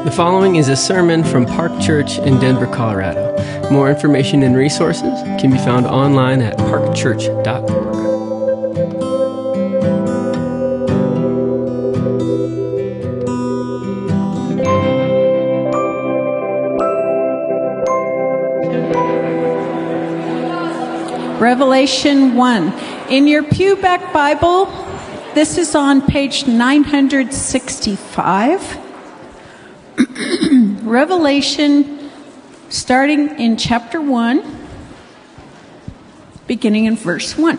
The following is a sermon from Park Church in Denver, Colorado. More information and resources can be found online at parkchurch.org. Revelation 1. In your Pewback Bible, this is on page 965. Revelation, starting in chapter 1, beginning in verse 1.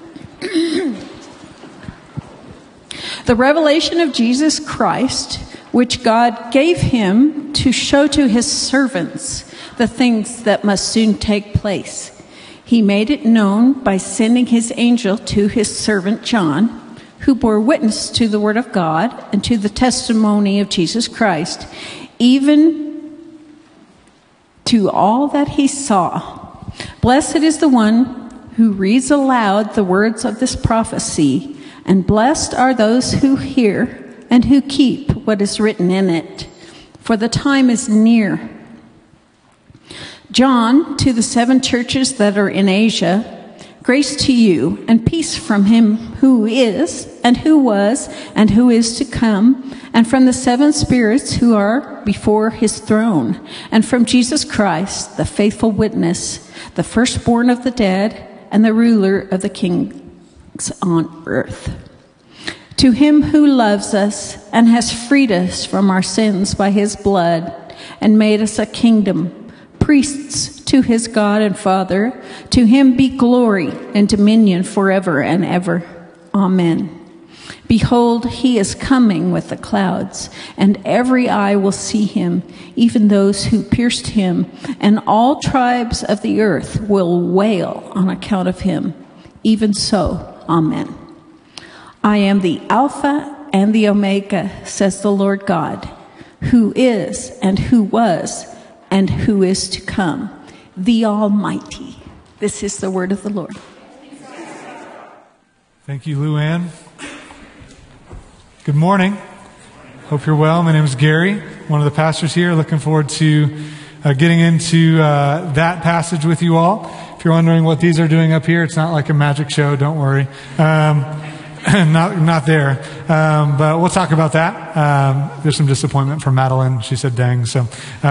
The revelation of Jesus Christ, which God gave him to show to his servants the things that must soon take place. He made it known by sending his angel to his servant John, who bore witness to the word of God and to the testimony of Jesus Christ, even to all that he saw. Blessed is the one who reads aloud the words of this prophecy, and blessed are those who hear and who keep what is written in it, for the time is near. John, to the 7 churches that are in Asia, grace to you and peace from him who is, and who was, and who is to come, and from the 7 spirits who are before his throne, and from Jesus Christ, the faithful witness, the firstborn of the dead, and the ruler of the kings on earth. To him who loves us and has freed us from our sins by his blood, and made us a kingdom, priests to his God and Father, to him be glory and dominion forever and ever. Amen. Behold, he is coming with the clouds, and every eye will see him, even those who pierced him, and all tribes of the earth will wail on account of him. Even so, amen. I am the Alpha and the Omega, says the Lord God, who is and who was and who is to come, the Almighty. This is the word of the Lord. Thank you, Lou Ann. Good morning. Hope you're well. My name is Gary, one of the pastors here. Looking forward to getting into that passage with you all. If you're wondering what these are doing up here, it's not like a magic show. Don't worry. Not there. But we'll talk about that. There's some disappointment from Madeline. She said, dang. So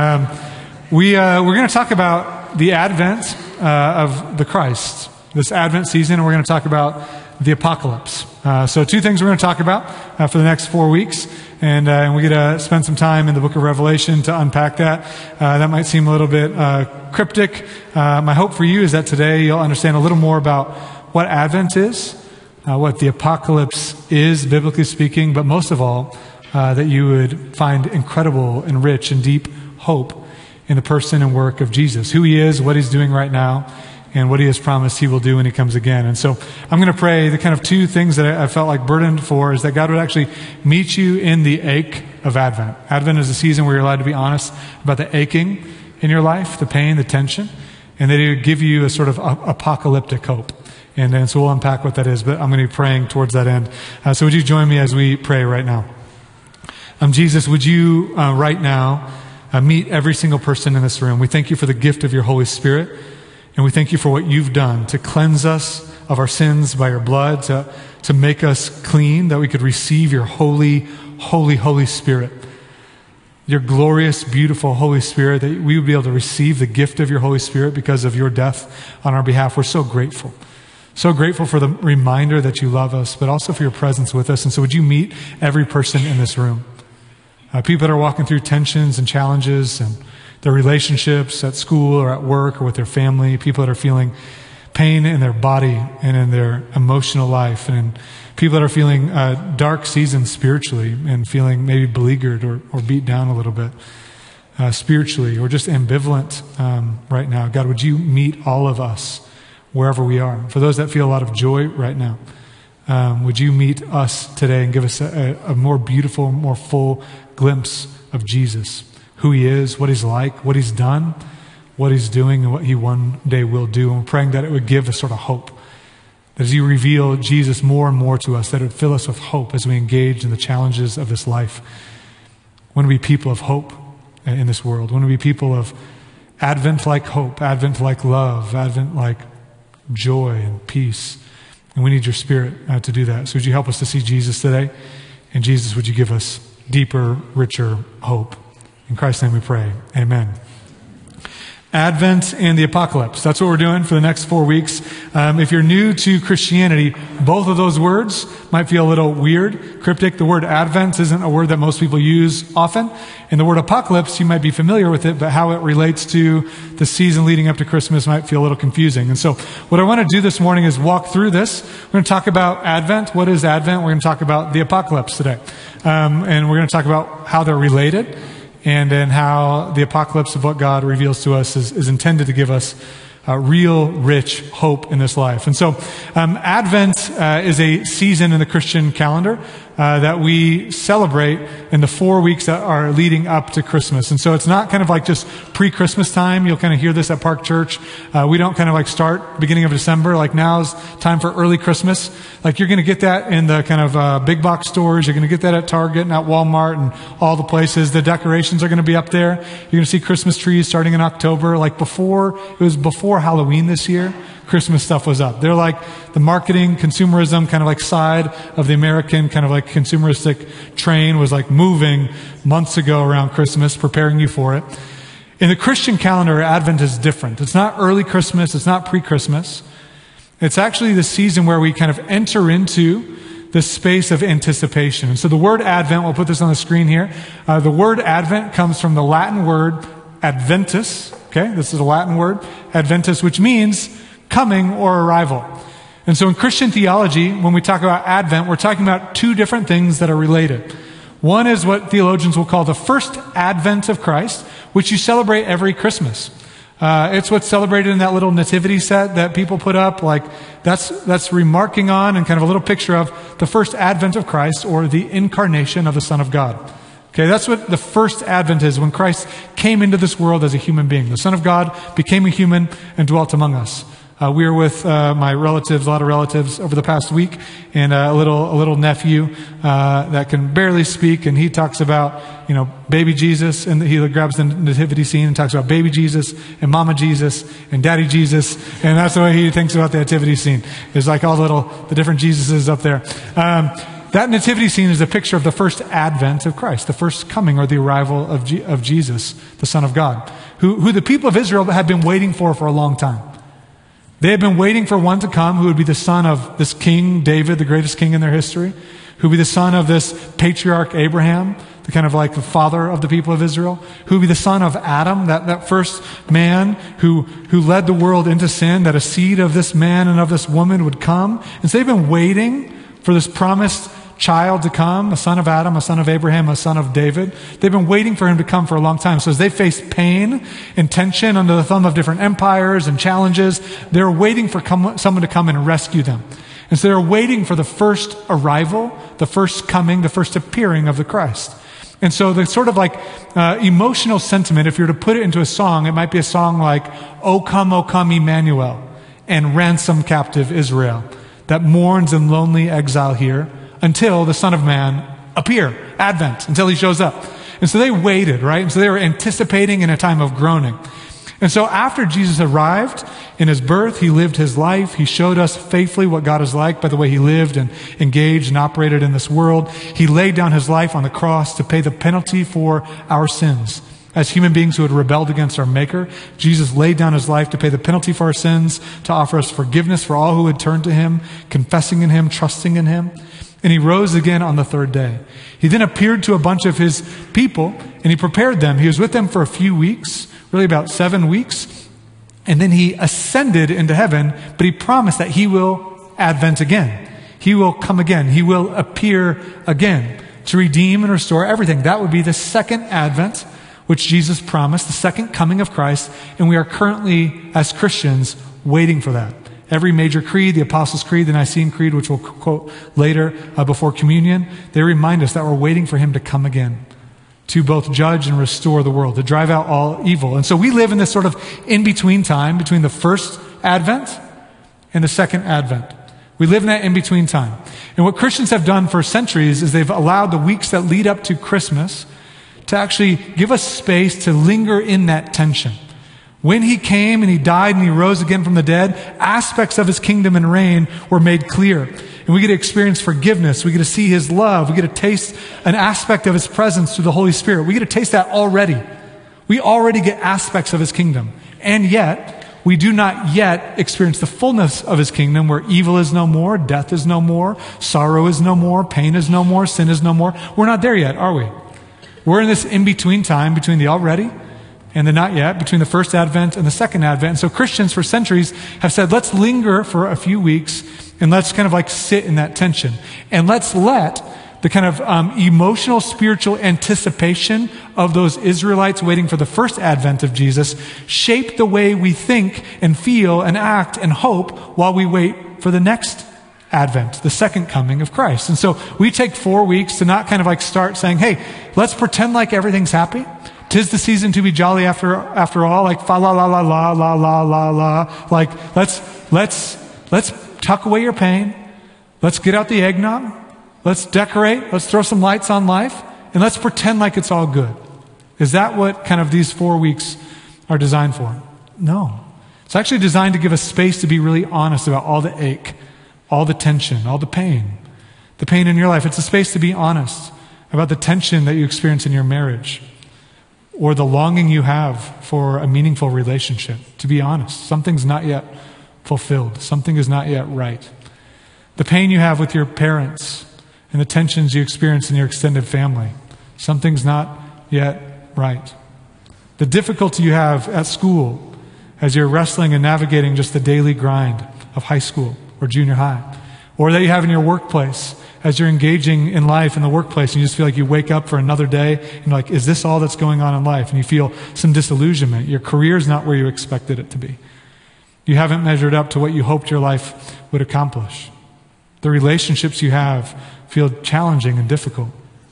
we're going to talk about the advent of the Christ, this Advent season, and we're going to talk about the apocalypse. So 2 things we're going to talk about for the next 4 weeks, and we get to spend some time in the book of Revelation to unpack that. That might seem a little bit cryptic. My hope for you is that today you'll understand a little more about what Advent is, what the apocalypse is, biblically speaking, but most of all, that you would find incredible and rich and deep hope in the person and work of Jesus, who he is, what he's doing right now, and what he has promised he will do when he comes again. And so I'm going to pray the kind of 2 things that I felt like burdened for is that God would actually meet you in the ache of Advent. Advent is a season where you're allowed to be honest about the aching in your life, the pain, the tension, and that he would give you a sort of apocalyptic hope. And so we'll unpack what that is, but I'm going to be praying towards that end. So would you join me as we pray right now? Jesus, would you right now meet every single person in this room? We thank you for the gift of your Holy Spirit. And we thank you for what you've done to cleanse us of our sins by your blood, to make us clean, that we could receive your holy, holy, Holy Spirit. Your glorious, beautiful Holy Spirit, that we would be able to receive the gift of your Holy Spirit because of your death on our behalf. We're so grateful. So grateful for the reminder that you love us, but also for your presence with us. And so would you meet every person in this room? People that are walking through tensions and challenges and their relationships at school or at work or with their family, people that are feeling pain in their body and in their emotional life, and people that are feeling dark seasons spiritually and feeling maybe beleaguered or beat down a little bit spiritually, or just ambivalent right now. God, would you meet all of us wherever we are? For those that feel a lot of joy right now, would you meet us today and give us a more beautiful, more full glimpse of Jesus, who he is, what he's like, what he's done, what he's doing, and what he one day will do. And we're praying that it would give us sort of hope. That as you reveal Jesus more and more to us, that it would fill us with hope as we engage in the challenges of this life. We want to be people of hope, in this world. We want to be people of Advent-like hope, Advent-like love, Advent-like joy and peace. And we need your Spirit to do that. So would you help us to see Jesus today? And Jesus, would you give us deeper, richer hope? In Christ's name we pray. Amen. Advent and the apocalypse. That's what we're doing for the next 4 weeks. If you're new to Christianity, both of those words might feel a little weird, cryptic. The word Advent isn't a word that most people use often. And the word apocalypse, you might be familiar with it, but how it relates to the season leading up to Christmas might feel a little confusing. And so what I want to do this morning is walk through this. We're going to talk about Advent. What is Advent? We're going to talk about the apocalypse today. And we're going to talk about how they're related, and then how the apocalypse of what God reveals to us is intended to give us real, rich hope in this life. And so Advent is a season in the Christian calendar that we celebrate in the 4 weeks that are leading up to Christmas. And so it's not kind of like just pre-Christmas time. You'll kind of hear this at Park Church. We don't kind of like start beginning of December, like now's time for early Christmas. Like you're going to get that in the kind of big box stores. You're going to get that at Target and at Walmart and all the places. The decorations are going to be up there. You're going to see Christmas trees starting in October. Like it was before Halloween this year, Christmas stuff was up. They're like the marketing, consumerism kind of like side of the American kind of like consumeristic train was like moving months ago around Christmas, preparing you for it. In the Christian calendar, Advent is different. It's not early Christmas. It's not pre-Christmas. It's actually the season where we kind of enter into the space of anticipation. And so the word Advent, we'll put this on the screen here. The word Advent comes from the Latin word Adventus. Okay, this is a Latin word, Adventus, which means coming or arrival. And so in Christian theology, when we talk about Advent, we're talking about two different things that are related. One is what theologians will call the first advent of Christ, which you celebrate every Christmas. It's what's celebrated in that little nativity set that people put up. Like that's remarking on and kind of a little picture of the first advent of Christ, or the incarnation of the Son of God. Okay, that's what the first advent is, when Christ came into this world as a human being. The Son of God became a human and dwelt among us. We were with my relatives, a lot of relatives, over the past week, and a little nephew that can barely speak, and he talks about, baby Jesus, and he grabs the nativity scene and talks about baby Jesus and mama Jesus and daddy Jesus, and that's the way he thinks about the nativity scene. It's like all the different Jesuses up there. That nativity scene is a picture of the first advent of Christ, the first coming or the arrival of Jesus, the Son of God, who the people of Israel had been waiting for a long time. They had been waiting for one to come who would be the son of this king, David, the greatest king in their history, who would be the son of this patriarch Abraham, the kind of like the father of the people of Israel, who would be the son of Adam, that first man who led the world into sin, that a seed of this man and of this woman would come. And so they've been waiting for this promised child to come, a son of Adam, a son of Abraham, a son of David. They've been waiting for him to come for a long time. So as they face pain and tension under the thumb of different empires and challenges, they're waiting for someone to come and rescue them. And so they're waiting for the first arrival, the first coming, the first appearing of the Christ. And so the sort of like emotional sentiment, if you were to put it into a song, it might be a song like, O come, Emmanuel, and ransom captive Israel, that mourns in lonely exile here, until the Son of Man appear, Advent, until he shows up. And so they waited, right? And so they were anticipating in a time of groaning. And so after Jesus arrived in his birth, he lived his life. He showed us faithfully what God is like by the way he lived and engaged and operated in this world. He laid down his life on the cross to pay the penalty for our sins. As human beings who had rebelled against our Maker, Jesus laid down his life to pay the penalty for our sins, to offer us forgiveness for all who had turned to him, confessing in him, trusting in him. And he rose again on the third day. He then appeared to a bunch of his people, and he prepared them. He was with them for a few weeks, really about 7 weeks. And then he ascended into heaven, but he promised that he will advent again. He will come again. He will appear again to redeem and restore everything. That would be the second advent, which Jesus promised, the second coming of Christ. And we are currently, as Christians, waiting for that. Every major creed, the Apostles' Creed, the Nicene Creed, which we'll quote later before communion, they remind us that we're waiting for him to come again, to both judge and restore the world, to drive out all evil. And so we live in this sort of in-between time between the first Advent and the second Advent. We live in that in-between time. And what Christians have done for centuries is they've allowed the weeks that lead up to Christmas to actually give us space to linger in that tension. When he came and he died and he rose again from the dead, aspects of his kingdom and reign were made clear. And we get to experience forgiveness. We get to see his love. We get to taste an aspect of his presence through the Holy Spirit. We get to taste that already. We already get aspects of his kingdom. And yet, we do not yet experience the fullness of his kingdom where evil is no more, death is no more, sorrow is no more, pain is no more, sin is no more. We're not there yet, are we? We're in this in-between time between the already and the not yet, between the first Advent and the second Advent. And so Christians for centuries have said, let's linger for a few weeks and let's kind of like sit in that tension. And let's let the kind of emotional, spiritual anticipation of those Israelites waiting for the first Advent of Jesus shape the way we think and feel and act and hope while we wait for the next Advent, the second coming of Christ. And so we take 4 weeks to not kind of like start saying, hey, let's pretend like everything's happy. 'Tis the season to be jolly after all, like fa la la la la la la la la. Like let's tuck away your pain. Let's get out the eggnog. Let's decorate. Let's throw some lights on life, and let's pretend like it's all good. Is that what kind of these 4 weeks are designed for? No. It's actually designed to give us space to be really honest about all the ache, all the tension, all the pain in your life. It's a space to be honest about the tension that you experience in your marriage, or the longing you have for a meaningful relationship. To be honest, something's not yet fulfilled. Something is not yet right. The pain you have with your parents and the tensions you experience in your extended family. Something's not yet right. The difficulty you have at school as you're wrestling and navigating just the daily grind of high school or junior high. Or that you have in your workplace as you're engaging in life in the workplace, and you just feel like you wake up for another day and you're like, is this all that's going on in life? And you feel some disillusionment. Your career's not where you expected it to be. You haven't measured up to what you hoped your life would accomplish. The relationships you have feel challenging and difficult.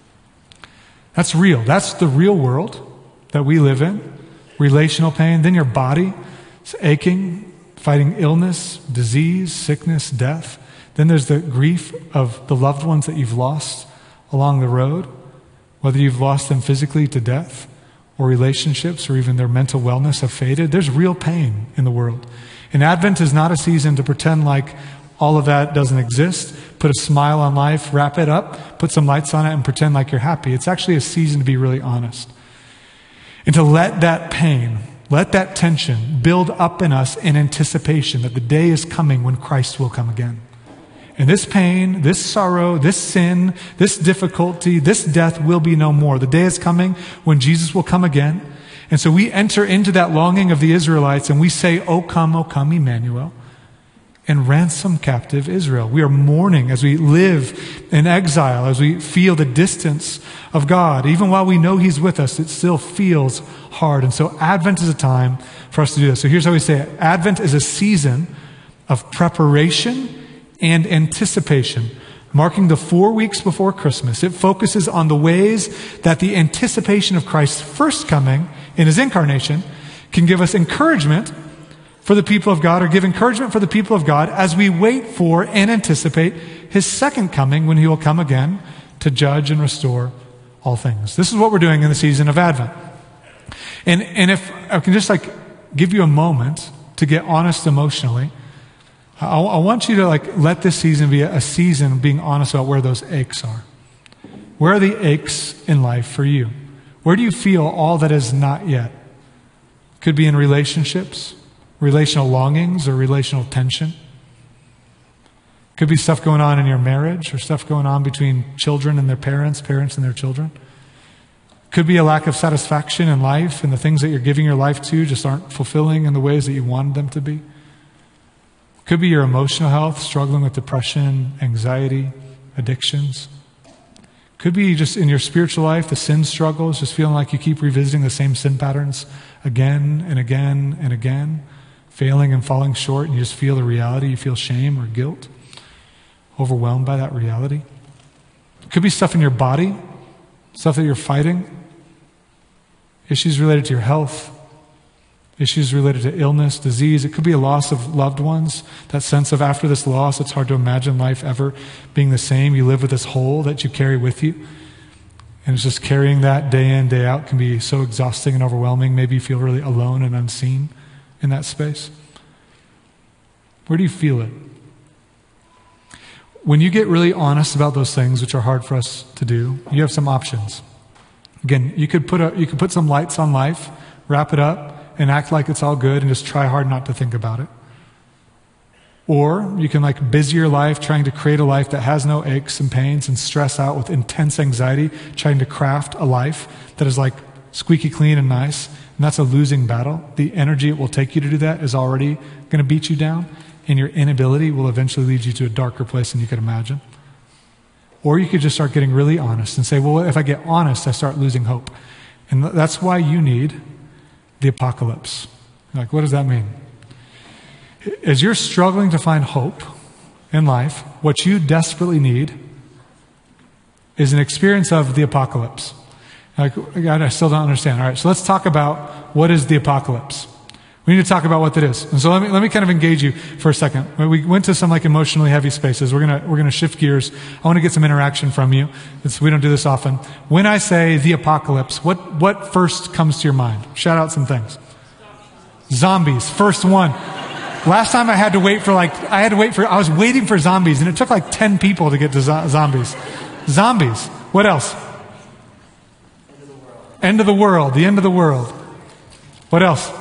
That's real. That's the real world that we live in. Relational pain. Then your body is aching, fighting illness, disease, sickness, death. Then there's the grief of the loved ones that you've lost along the road, whether you've lost them physically to death, or relationships, or even their mental wellness have faded. There's real pain in the world. And Advent is not a season to pretend like all of that doesn't exist, put a smile on life, wrap it up, put some lights on it, and pretend like you're happy. It's actually a season to be really honest. And to let that pain, let that tension build up in us in anticipation that the day is coming when Christ will come again. And this pain, this sorrow, this sin, this difficulty, this death will be no more. The day is coming when Jesus will come again. And so we enter into that longing of the Israelites and we say, O come, Emmanuel, and ransom captive Israel. We are mourning as we live in exile, as we feel the distance of God. Even while we know He's with us, it still feels hard. And so Advent is a time for us to do this. So here's how we say it. Advent is a season of preparation and anticipation, marking the 4 weeks before Christmas. It focuses on the ways that the anticipation of Christ's first coming in His incarnation can give us encouragement for the people of God, or give encouragement for the people of God as we wait for and anticipate His second coming when He will come again to judge and restore all things. This is what we're doing in the season of Advent. And if I can just give you a moment to get honest emotionally, I want you to let this season be a season of being honest about where those aches are. Where are the aches in life for you? Where do you feel all that is not yet? Could be in relationships, relational longings, or relational tension. Could be stuff going on in your marriage, or stuff going on between children and their parents, parents and their children. Could be a lack of satisfaction in life, and the things that you're giving your life to just aren't fulfilling in the ways that you wanted them to be. Could be your emotional health, struggling with depression, anxiety, addictions. Could be just in your spiritual life, the sin struggles, just feeling like you keep revisiting the same sin patterns again and again and again, failing and falling short, and you just feel the reality. You feel shame or guilt, overwhelmed by that reality. Could be stuff in your body, stuff that you're fighting, issues related to your health, issues related to illness, disease. It could be a loss of loved ones, that sense of after this loss, it's hard to imagine life ever being the same. You live with this hole that you carry with you. And it's just carrying that day in, day out can be so exhausting and overwhelming. Maybe you feel really alone and unseen in that space. Where do you feel it? When you get really honest about those things, which are hard for us to do, you have some options. Again, you could put some lights on life, wrap it up, and act like it's all good and just try hard not to think about it. Or you can busy your life trying to create a life that has no aches and pains and stress out with intense anxiety, trying to craft a life that is squeaky clean and nice. And that's a losing battle. The energy it will take you to do that is already going to beat you down, and your inability will eventually lead you to a darker place than you could imagine. Or you could just start getting really honest and say, well, if I get honest, I start losing hope. And that's why you need the apocalypse. What does that mean? As you're struggling to find hope in life, what you desperately need is an experience of the apocalypse. God, I still don't understand. All right, so let's talk about what is the apocalypse. We need to talk about what that is. And so let me kind of engage you for a second. We went to some emotionally heavy spaces. We're gonna shift gears. I want to get some interaction from you. We don't do this often. When I say the apocalypse, what first comes to your mind? Shout out some things. Zombies, first one. Last time I was waiting for zombies, and it took 10 people to get to zombies. Zombies. What else? End of the world. The end of the world. What else?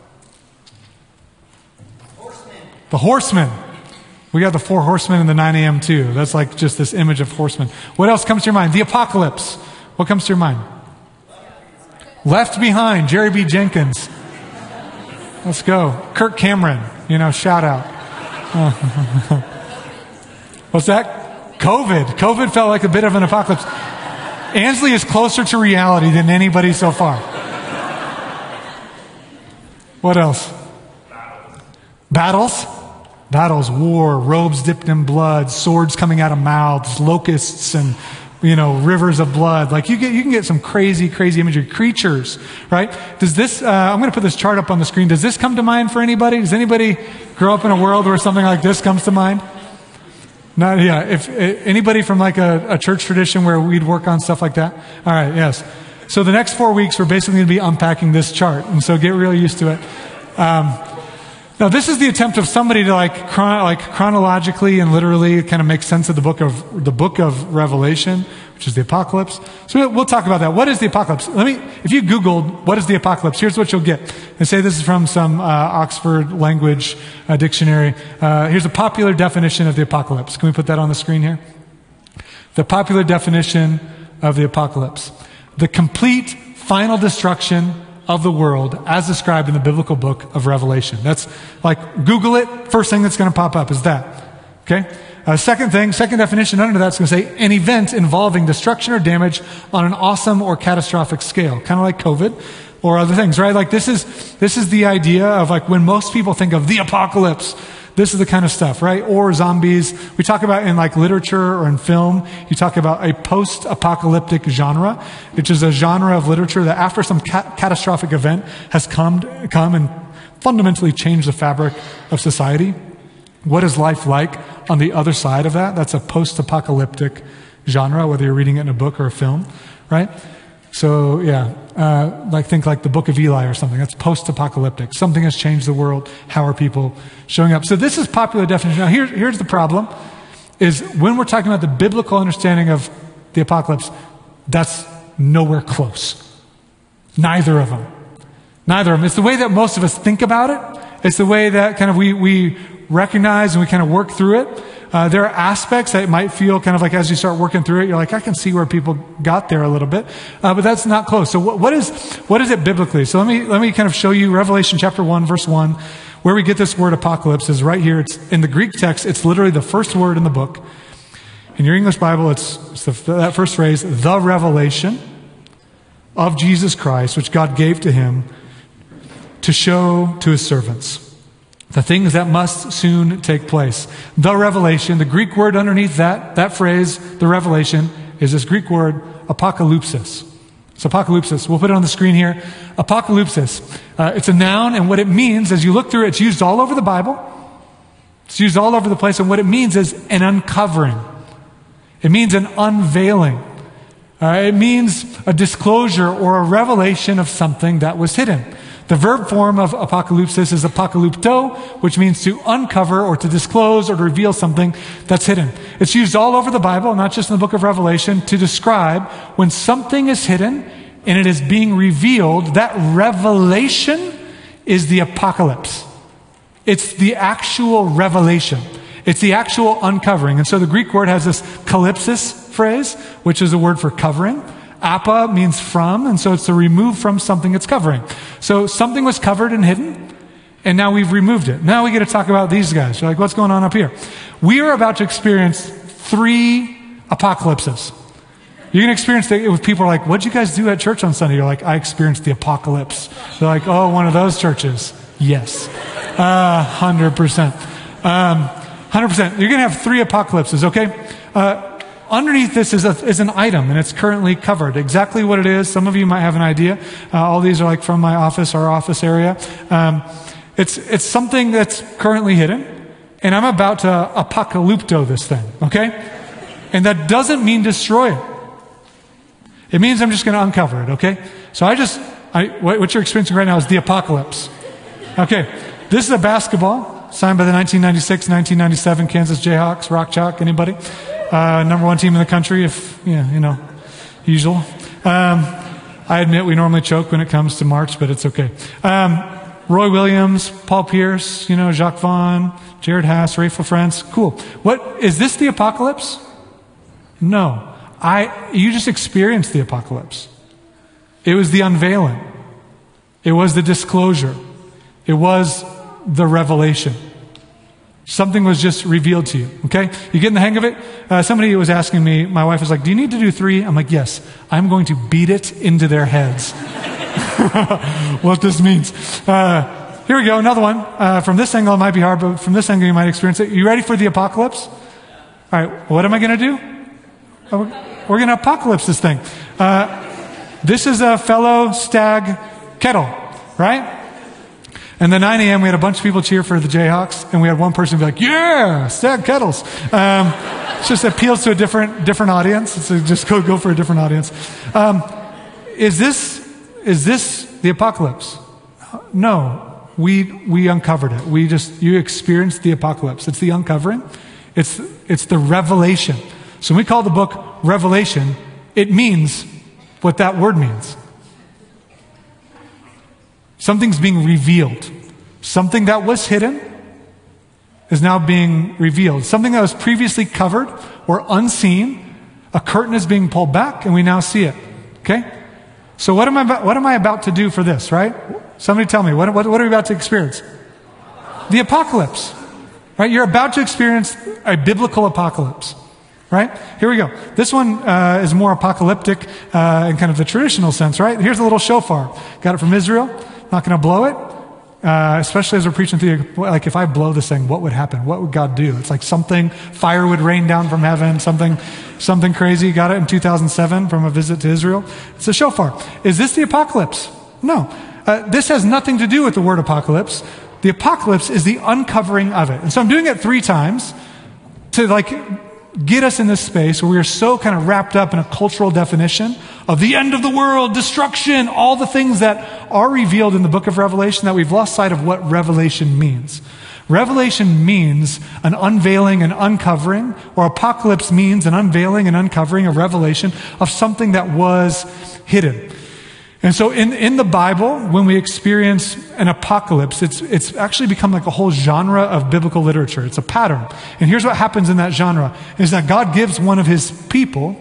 The horsemen. We got the 4 horsemen in the 9 a.m. too. That's just this image of horsemen. What else comes to your mind? The apocalypse. What comes to your mind? Left Behind. Jerry B. Jenkins. Let's go. Kirk Cameron. Shout out. What's that? COVID. COVID felt like a bit of an apocalypse. Ansley is closer to reality than anybody so far. What else? Battles. Battles, war, robes dipped in blood, swords coming out of mouths, locusts and, rivers of blood. You can get some crazy, crazy imagery. Creatures, right? Does this, I'm going to put this chart up on the screen. Does this come to mind for anybody? Does anybody grow up in a world where something like this comes to mind? Not, yeah. If anybody from a church tradition where we'd work on stuff like that? All right, yes. So the next 4 weeks, we're basically going to be unpacking this chart. And so get really used to it. Now, this is the attempt of somebody to chronologically and literally kind of make sense of the book of Revelation, which is the apocalypse. So we'll talk about that. What is the apocalypse? If you Googled what is the apocalypse, here's what you'll get. And say this is from some Oxford language dictionary. Here's a popular definition of the apocalypse. Can we put that on the screen here? The popular definition of the apocalypse: the complete final destruction of the world as described in the biblical book of Revelation. That's Google it. First thing that's going to pop up is that. Okay? Second definition under that's going to say an event involving destruction or damage on an awesome or catastrophic scale. Kind of like COVID or other things, right? This is the idea of when most people think of the apocalypse. This is the kind of stuff, right? Or zombies. We talk about in literature or in film, you talk about a post-apocalyptic genre, which is a genre of literature that after some catastrophic event has come and fundamentally changed the fabric of society. What is life like on the other side of that? That's a post-apocalyptic genre, whether you're reading it in a book or a film, right? So, yeah, think the Book of Eli or something. That's post-apocalyptic. Something has changed the world. How are people showing up? So this is popular definition. Now, here's the problem, is when we're talking about the biblical understanding of the apocalypse, that's nowhere close. Neither of them. It's the way that most of us think about it. It's the way that kind of we recognize and we kind of work through it. There are aspects that might feel kind of as you start working through it, you're I can see where people got there a little bit, but that's not close. So what is it biblically? So let me kind of show you Revelation chapter 1, verse 1, where we get this word apocalypse is right here. It's in the Greek text. It's literally the first word in the book. In your English Bible, it's that first phrase, the revelation of Jesus Christ, which God gave to him to show to his servants the things that must soon take place. The revelation, the Greek word underneath that phrase, the revelation, is this Greek word, apocalypsis. It's apocalypsis. We'll put it on the screen here. Apocalypsis. It's a noun, and what it means, as you look through it, it's used all over the Bible. It's used all over the place, and what it means is an uncovering. It means an unveiling. It means a disclosure or a revelation of something that was hidden. The verb form of apocalypsis is apocalypto, which means to uncover or to disclose or to reveal something that's hidden. It's used all over the Bible, not just in the book of Revelation, to describe when something is hidden and it is being revealed. That revelation is the apocalypse. It's the actual revelation. It's the actual uncovering. And so the Greek word has this kalypsis phrase, which is a word for covering. Appa means from, and so it's to remove from something it's covering. So something was covered and hidden, and now we've removed it. Now we get to talk about these guys. You're like, what's going on up here? We are about to experience 3 apocalypses. You're going to experience it with people who are like, what'd you guys do at church on Sunday? You're like, I experienced the apocalypse. They're like, oh, one of those churches. Yes. 100%. 100%. You're going to have 3 apocalypses, okay? Underneath this is an item, and it's currently covered. Exactly what it is, some of you might have an idea. All these are like from my office, our office area. It's something that's currently hidden, and I'm about to apocalypto this thing, okay? And that doesn't mean destroy it. It means I'm just going to uncover it, okay? So what you're experiencing right now is the apocalypse. Okay, this is a basketball signed by the 1996-1997 Kansas Jayhawks, Rock Chalk, anybody? Number 1 team in the country, usual. I admit we normally choke when it comes to March, but it's okay. Roy Williams, Paul Pierce, Jacques Vaughn, Jared Haas, Rayful Friends. Cool. Is this the apocalypse? No. You just experienced the apocalypse. It was the unveiling. It was the disclosure. It was the revelation. Something was just revealed to you, okay? You getting the hang of it? Somebody was asking me, my wife was like, do you need to do 3? I'm like, yes, I'm going to beat it into their heads. What this means. Here we go, another one. From this angle, it might be hard, but from this angle, you might experience it. You ready for the apocalypse? All right, what am I going to do? We're going to apocalypse this thing. This is a fellow stag kettle, right? And at 9 a.m., we had a bunch of people cheer for the Jayhawks, and we had one person be like, yeah, stag kettles. It just appeals to a different audience. So just go for a different audience. Is this the apocalypse? No. We uncovered it. You experienced the apocalypse. It's the uncovering. It's the revelation. So when we call the book Revelation, it means what that word means. Something's being revealed. Something that was hidden is now being revealed. Something that was previously covered or unseen, a curtain is being pulled back, and we now see it. Okay? So what am I about to do for this, right? Somebody tell me, what are we about to experience? The apocalypse. Right? You're about to experience a biblical apocalypse. Right? Here we go. This one is more apocalyptic in kind of the traditional sense, right? Here's a little shofar. Got it from Israel. Not going to blow it. Especially as we're preaching through, like if I blow this thing, what would happen? What would God do? It's like fire would rain down from heaven, something crazy. Got it in 2007 from a visit to Israel. It's a shofar. Is this the apocalypse? No. This has nothing to do with the word apocalypse. The apocalypse is the uncovering of it. And so I'm doing it 3 times to get us in this space where we are so kind of wrapped up in a cultural definition of the end of the world, destruction, all the things that are revealed in the book of Revelation that we've lost sight of what revelation means. Revelation means an unveiling and uncovering, or apocalypse means an unveiling and uncovering, a revelation of something that was hidden. And so in the Bible, when we experience an apocalypse, it's actually become like a whole genre of biblical literature. It's a pattern. And here's what happens in that genre, is that God gives one of his people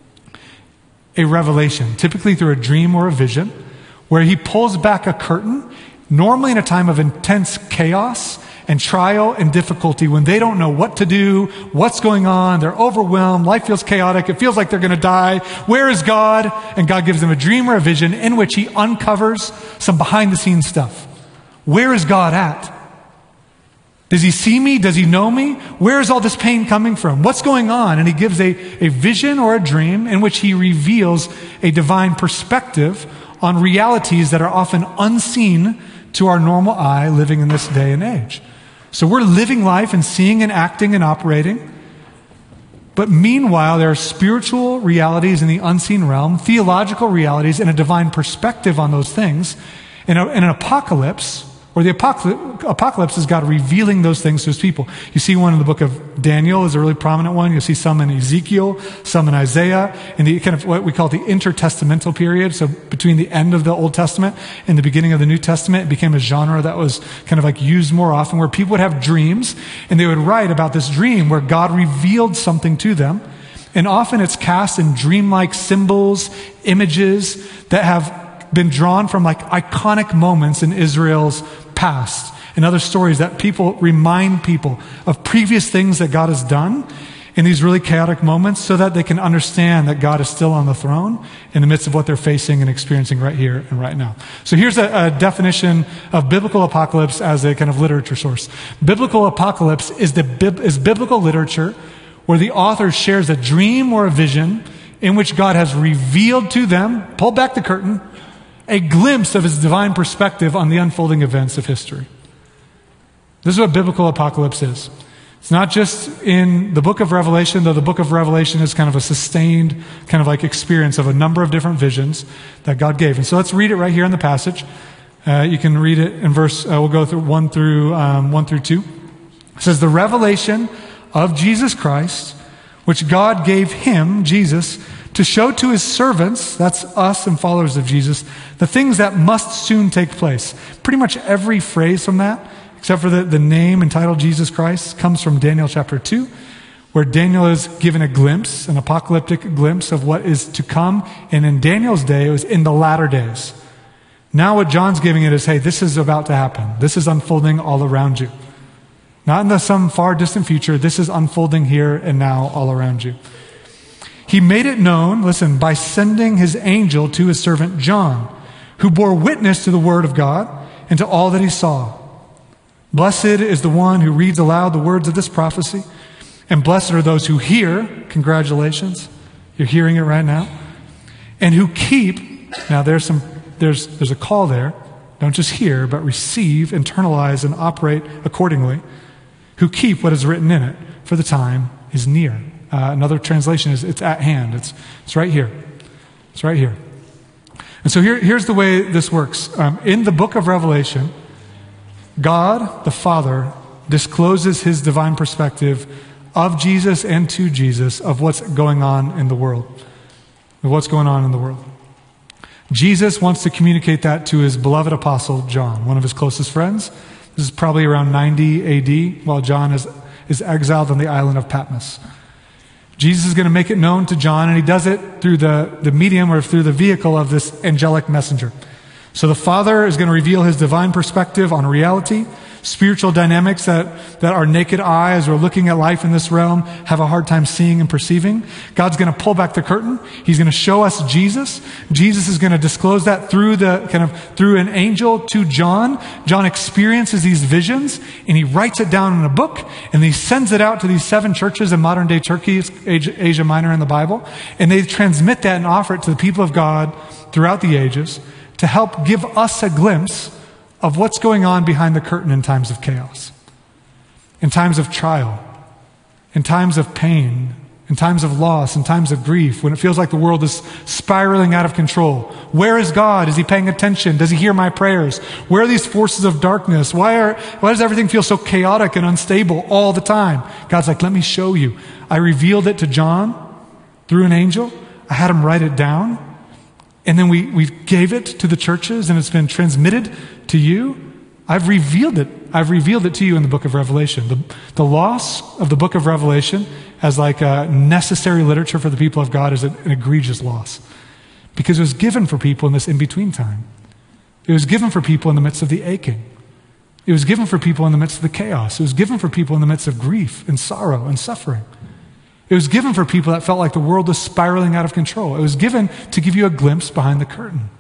a revelation, typically through a dream or a vision, where he pulls back a curtain, normally in a time of intense chaos and trial and difficulty, when they don't know what to do, what's going on, they're overwhelmed, life feels chaotic, it feels like they're going to die. Where is God? And God gives them a dream or a vision in which he uncovers some behind-the-scenes stuff. Where is God at? Does he see me? Does he know me? Where is all this pain coming from? What's going on? And he gives a vision or a dream in which he reveals a divine perspective on realities that are often unseen to our normal eye living in this day and age. So we're living life and seeing and acting and operating But meanwhile, there are spiritual realities in the unseen realm, theological realities, and a divine perspective on those things. In an apocalypse, or the apocalypse is God revealing those things to his people. You see one in the book of Daniel is a really prominent one. You'll see some in Ezekiel, some in Isaiah, in the kind of what we call the intertestamental period. So between the end of the Old Testament and the beginning of the New Testament, it became a genre that was kind of like used more often, where people would have dreams and they would write about this dream where God revealed something to them. And often it's cast in dreamlike symbols, images that have been drawn from like iconic moments in Israel's past and other stories that people remind people of previous things that God has done in these really chaotic moments so that they can understand that God is still on the throne in the midst of what they're facing and experiencing right here and right now. So here's a definition of biblical apocalypse as a kind of literature source. Biblical apocalypse is biblical literature where the author shares a dream or a vision in which God has revealed to them, pulled back the curtain, a glimpse of his divine perspective on the unfolding events of history. This is what biblical apocalypse is. It's not just in the book of Revelation, though the book of Revelation is kind of a sustained kind of like experience of a number of different visions that God gave. And so let's read it right here in the passage. You can read it in verse, we'll go through 1 through 2. It says, the revelation of Jesus Christ, which God gave him, Jesus, to show to his servants, that's us and followers of Jesus, the things that must soon take place. Pretty much every phrase from that, except for the name entitled Jesus Christ, comes from Daniel chapter 2, where Daniel is given a glimpse, an apocalyptic glimpse of what is to come. And in Daniel's day, it was in the latter days. Now what John's giving it is, hey, this is about to happen. This is unfolding all around you. Not in some far distant future. This is unfolding here and now all around you. He made it known, listen, by sending his angel to his servant John, who bore witness to the word of God and to all that he saw. Blessed is the one who reads aloud the words of this prophecy, and blessed are those who hear, congratulations, you're hearing it right now, and who keep, now there's a call there, don't just hear, but receive, internalize, and operate accordingly, who keep what is written in it, for the time is near. Another translation is it's at hand. It's right here. It's right here. And so here's the way this works. In the book of Revelation, God, the Father, discloses his divine perspective of Jesus and to Jesus of what's going on in the world. Of what's going on in the world. Jesus wants to communicate that to his beloved apostle, John, one of his closest friends. This is probably around 90 AD, while John is exiled on the island of Patmos. Jesus is going to make it known to John, and he does it through the medium or through the vehicle of this angelic messenger. So the Father is going to reveal his divine perspective on reality, spiritual dynamics that our naked eye, as we're looking at life in this realm, have a hard time seeing and perceiving. God's going to pull back the curtain. He's going to show us Jesus. Jesus is going to disclose that through an angel to John. John experiences these visions, and he writes it down in a book, and he sends it out to these 7 churches in modern day Turkey, Asia Minor in the Bible, and they transmit that and offer it to the people of God throughout the ages to help give us a glimpse of what's going on behind the curtain in times of chaos, in times of trial, in times of pain, in times of loss, in times of grief, when it feels like the world is spiraling out of control. Where is God? Is he paying attention? Does he hear my prayers? Where are these forces of darkness? Why does everything feel so chaotic and unstable all the time? God's like, let me show you. I revealed it to John through an angel. I had him write it down. And then we gave it to the churches, and it's been transmitted to you. I've revealed it. I've revealed it to you in the book of Revelation. The loss of the book of Revelation as like a necessary literature for the people of God is an egregious loss. Because it was given for people in this in-between time. It was given for people in the midst of the aching. It was given for people in the midst of the chaos. It was given for people in the midst of grief and sorrow and suffering. It was given for people that felt like the world was spiraling out of control. It was given to give you a glimpse behind the curtain,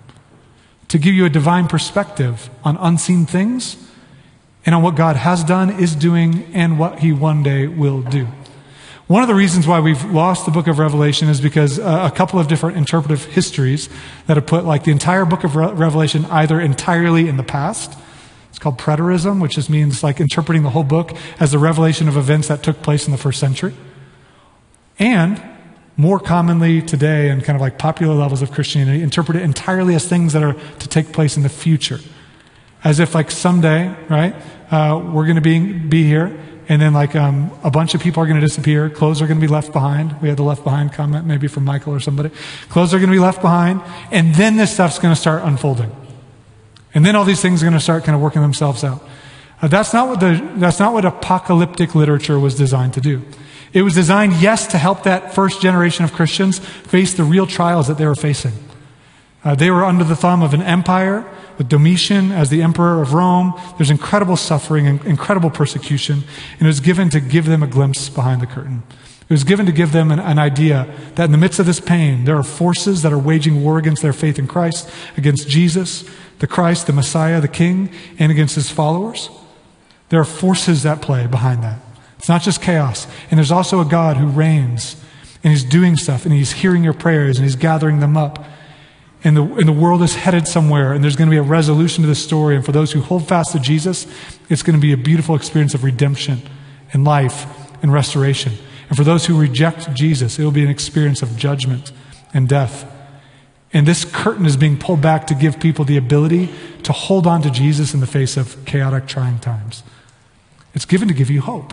to give you a divine perspective on unseen things and on what God has done, is doing, and what he one day will do. One of the reasons why we've lost the book of Revelation is because a couple of different interpretive histories that have put like the entire book of Revelation either entirely in the past. It's called preterism, which just means like interpreting the whole book as the revelation of events that took place in the first century. and more commonly today in kind of like popular levels of Christianity, interpret it entirely as things that are to take place in the future. As if like someday, right, we're going to be here, and then like a bunch of people are going to disappear. Clothes are going to be left behind. We had the left behind comment maybe from Michael or somebody. Clothes are going to be left behind, and then this stuff's going to start unfolding. And then all these things are going to start kind of working themselves out. That's not what apocalyptic literature was designed to do. It was designed, yes, to help that first generation of Christians face the real trials that they were facing. They were under the thumb of an empire, with Domitian as the emperor of Rome. There's incredible suffering and incredible persecution, and it was given to give them a glimpse behind the curtain. It was given to give them an idea that in the midst of this pain, there are forces that are waging war against their faith in Christ, against Jesus, the Christ, the Messiah, the King, and against his followers. There are forces at play behind that. It's not just chaos. And there's also a God who reigns, and he's doing stuff, and he's hearing your prayers, and he's gathering them up. And the world is headed somewhere, and there's going to be a resolution to this story. And for those who hold fast to Jesus, it's going to be a beautiful experience of redemption and life and restoration. And for those who reject Jesus, it will be an experience of judgment and death. And this curtain is being pulled back to give people the ability to hold on to Jesus in the face of chaotic, trying times. It's given to give you hope.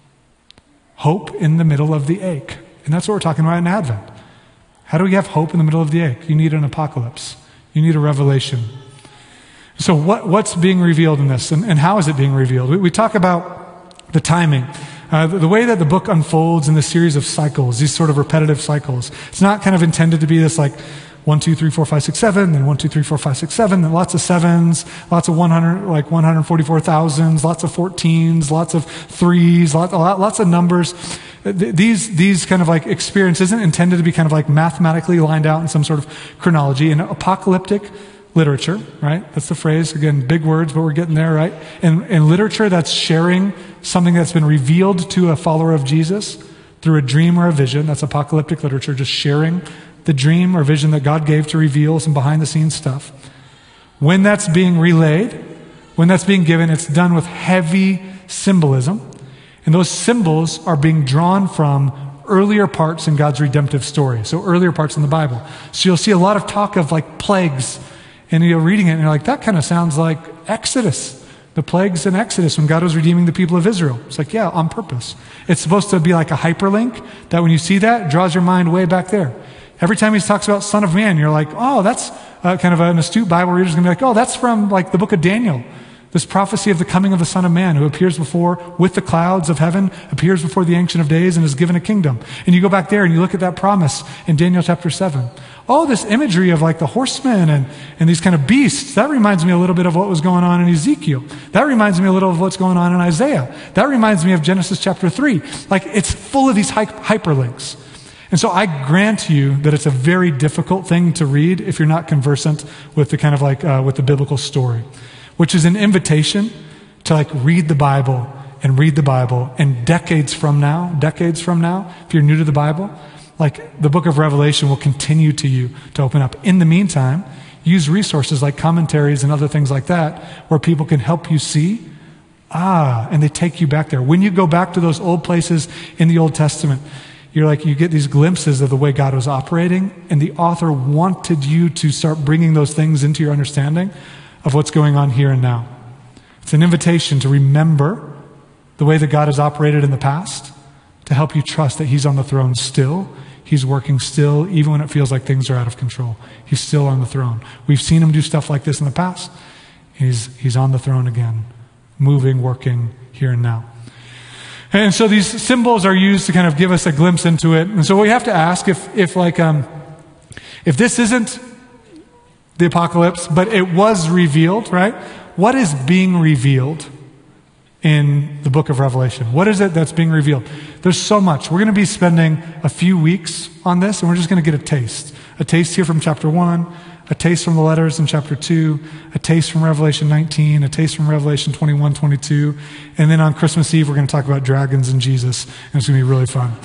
Hope in the middle of the ache. And that's what we're talking about in Advent. How do we have hope in the middle of the ache? You need an apocalypse. You need a revelation. So what's being revealed in this, and how is it being revealed? We talk about the timing. The way that the book unfolds in this series of cycles, these sort of repetitive cycles. It's not kind of intended to be this like 1, 2, 3, 4, 5, 6, 7, then 1, 2, 3, 4, 5, 6, 7, then lots of sevens, lots of 100, like 144,000s, lots of 14s, lots of 3s, lots of numbers. These kind of like experience isn't intended to be kind of like mathematically lined out in some sort of chronology. In apocalyptic literature, right? That's the phrase. Again, big words, but we're getting there, right? In literature that's sharing something that's been revealed to a follower of Jesus through a dream or a vision. That's apocalyptic literature, just sharing the dream or vision that God gave to reveal some behind the scenes stuff. When that's being relayed, when that's being given, it's done with heavy symbolism. And those symbols are being drawn from earlier parts in God's redemptive story. So earlier parts in the Bible. So you'll see a lot of talk of like plagues, and you're reading it and you're like, that kind of sounds like Exodus. The plagues in Exodus when God was redeeming the people of Israel. It's like, yeah, on purpose. It's supposed to be like a hyperlink that when you see that, it draws your mind way back there. Every time he talks about Son of Man, you're like, oh, that's kind of an astute Bible reader is going to be like, oh, that's from like the book of Daniel. This prophecy of the coming of the Son of Man who appears with the clouds of heaven, appears before the Ancient of Days and is given a kingdom. And you go back there and you look at that promise in Daniel chapter 7. Oh, this imagery of like the horsemen and these kind of beasts, that reminds me a little bit of what was going on in Ezekiel. That reminds me a little of what's going on in Isaiah. That reminds me of Genesis chapter 3. Like it's full of these hyperlinks. And so I grant you that it's a very difficult thing to read if you're not conversant with the kind of like, with the biblical story, which is an invitation to like read the Bible. And decades from now, if you're new to the Bible, like the book of Revelation will continue to open up. In the meantime, use resources like commentaries and other things like that where people can help you see, and they take you back there. When you go back to those old places in the Old Testament, you're like, you get these glimpses of the way God was operating, and the author wanted you to start bringing those things into your understanding of what's going on here and now. It's an invitation to remember the way that God has operated in the past, to help you trust that he's on the throne still. He's working still, even when it feels like things are out of control. He's still on the throne. We've seen him do stuff like this in the past. He's on the throne again, moving, working here and now. And so these symbols are used to kind of give us a glimpse into it. And so we have to ask if this isn't the apocalypse, but it was revealed, right? What is being revealed in the book of Revelation? What is it that's being revealed? There's so much. We're going to be spending a few weeks on this, and we're just going to get a taste. A taste here from chapter 1, a taste from the letters in chapter 2, a taste from Revelation 19, a taste from Revelation 21, 22, and then on Christmas Eve, we're going to talk about dragons and Jesus, and it's going to be really fun.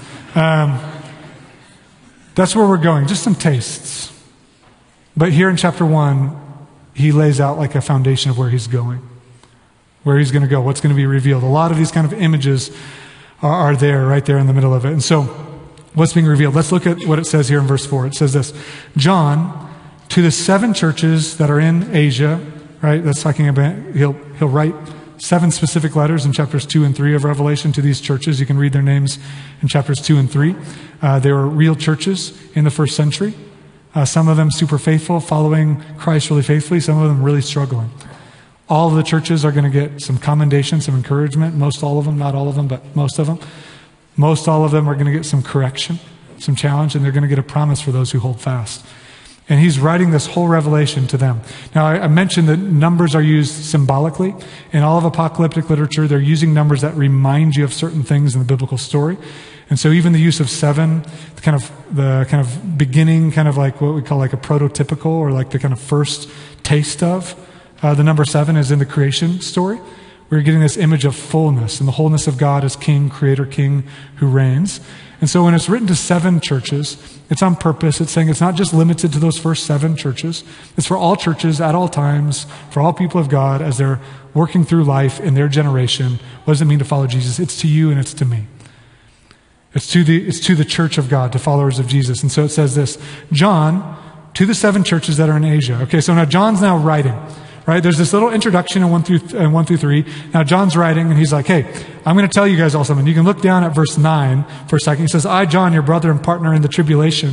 That's where we're going, just some tastes. But here in chapter 1, he lays out like a foundation of where he's going. Where he's going to go, what's going to be revealed. A lot of these kind of images are there, right there in the middle of it. And so what's being revealed. Let's look at what it says here in verse 4. It says this, John, to the 7 churches that are in Asia, right? That's talking about, he'll write 7 specific letters in chapters 2 and 3 of Revelation to these churches. You can read their names in chapters 2 and 3. They were real churches in the first century. Some of them super faithful, following Christ really faithfully. Some of them really struggling. All of the churches are going to get some commendation, some encouragement. Most all of them, not all of them, but most of them. Most all of them are going to get some correction, some challenge, and they're going to get a promise for those who hold fast. And he's writing this whole revelation to them. Now, I mentioned that numbers are used symbolically. In all of apocalyptic literature, they're using numbers that remind you of certain things in the biblical story. And so even the use of 7, the kind of beginning, kind of like what we call like a prototypical, or like the kind of first taste of the number 7 is in the creation story. We're getting this image of fullness and the wholeness of God as King, Creator, King who reigns. And so when it's written to 7 churches, it's on purpose. It's saying it's not just limited to those first 7 churches. It's for all churches at all times, for all people of God as they're working through life in their generation. What does it mean to follow Jesus? It's to you and it's to me. It's to the church of God, to followers of Jesus. And so it says this, John, to the 7 churches that are in Asia. Okay, so now John's now writing. Right? There's this little introduction in 1 through 3. Now John's writing and he's like, hey, I'm going to tell you guys all something. You can look down at verse 9 for a second. He says, I, John, your brother and partner in the tribulation.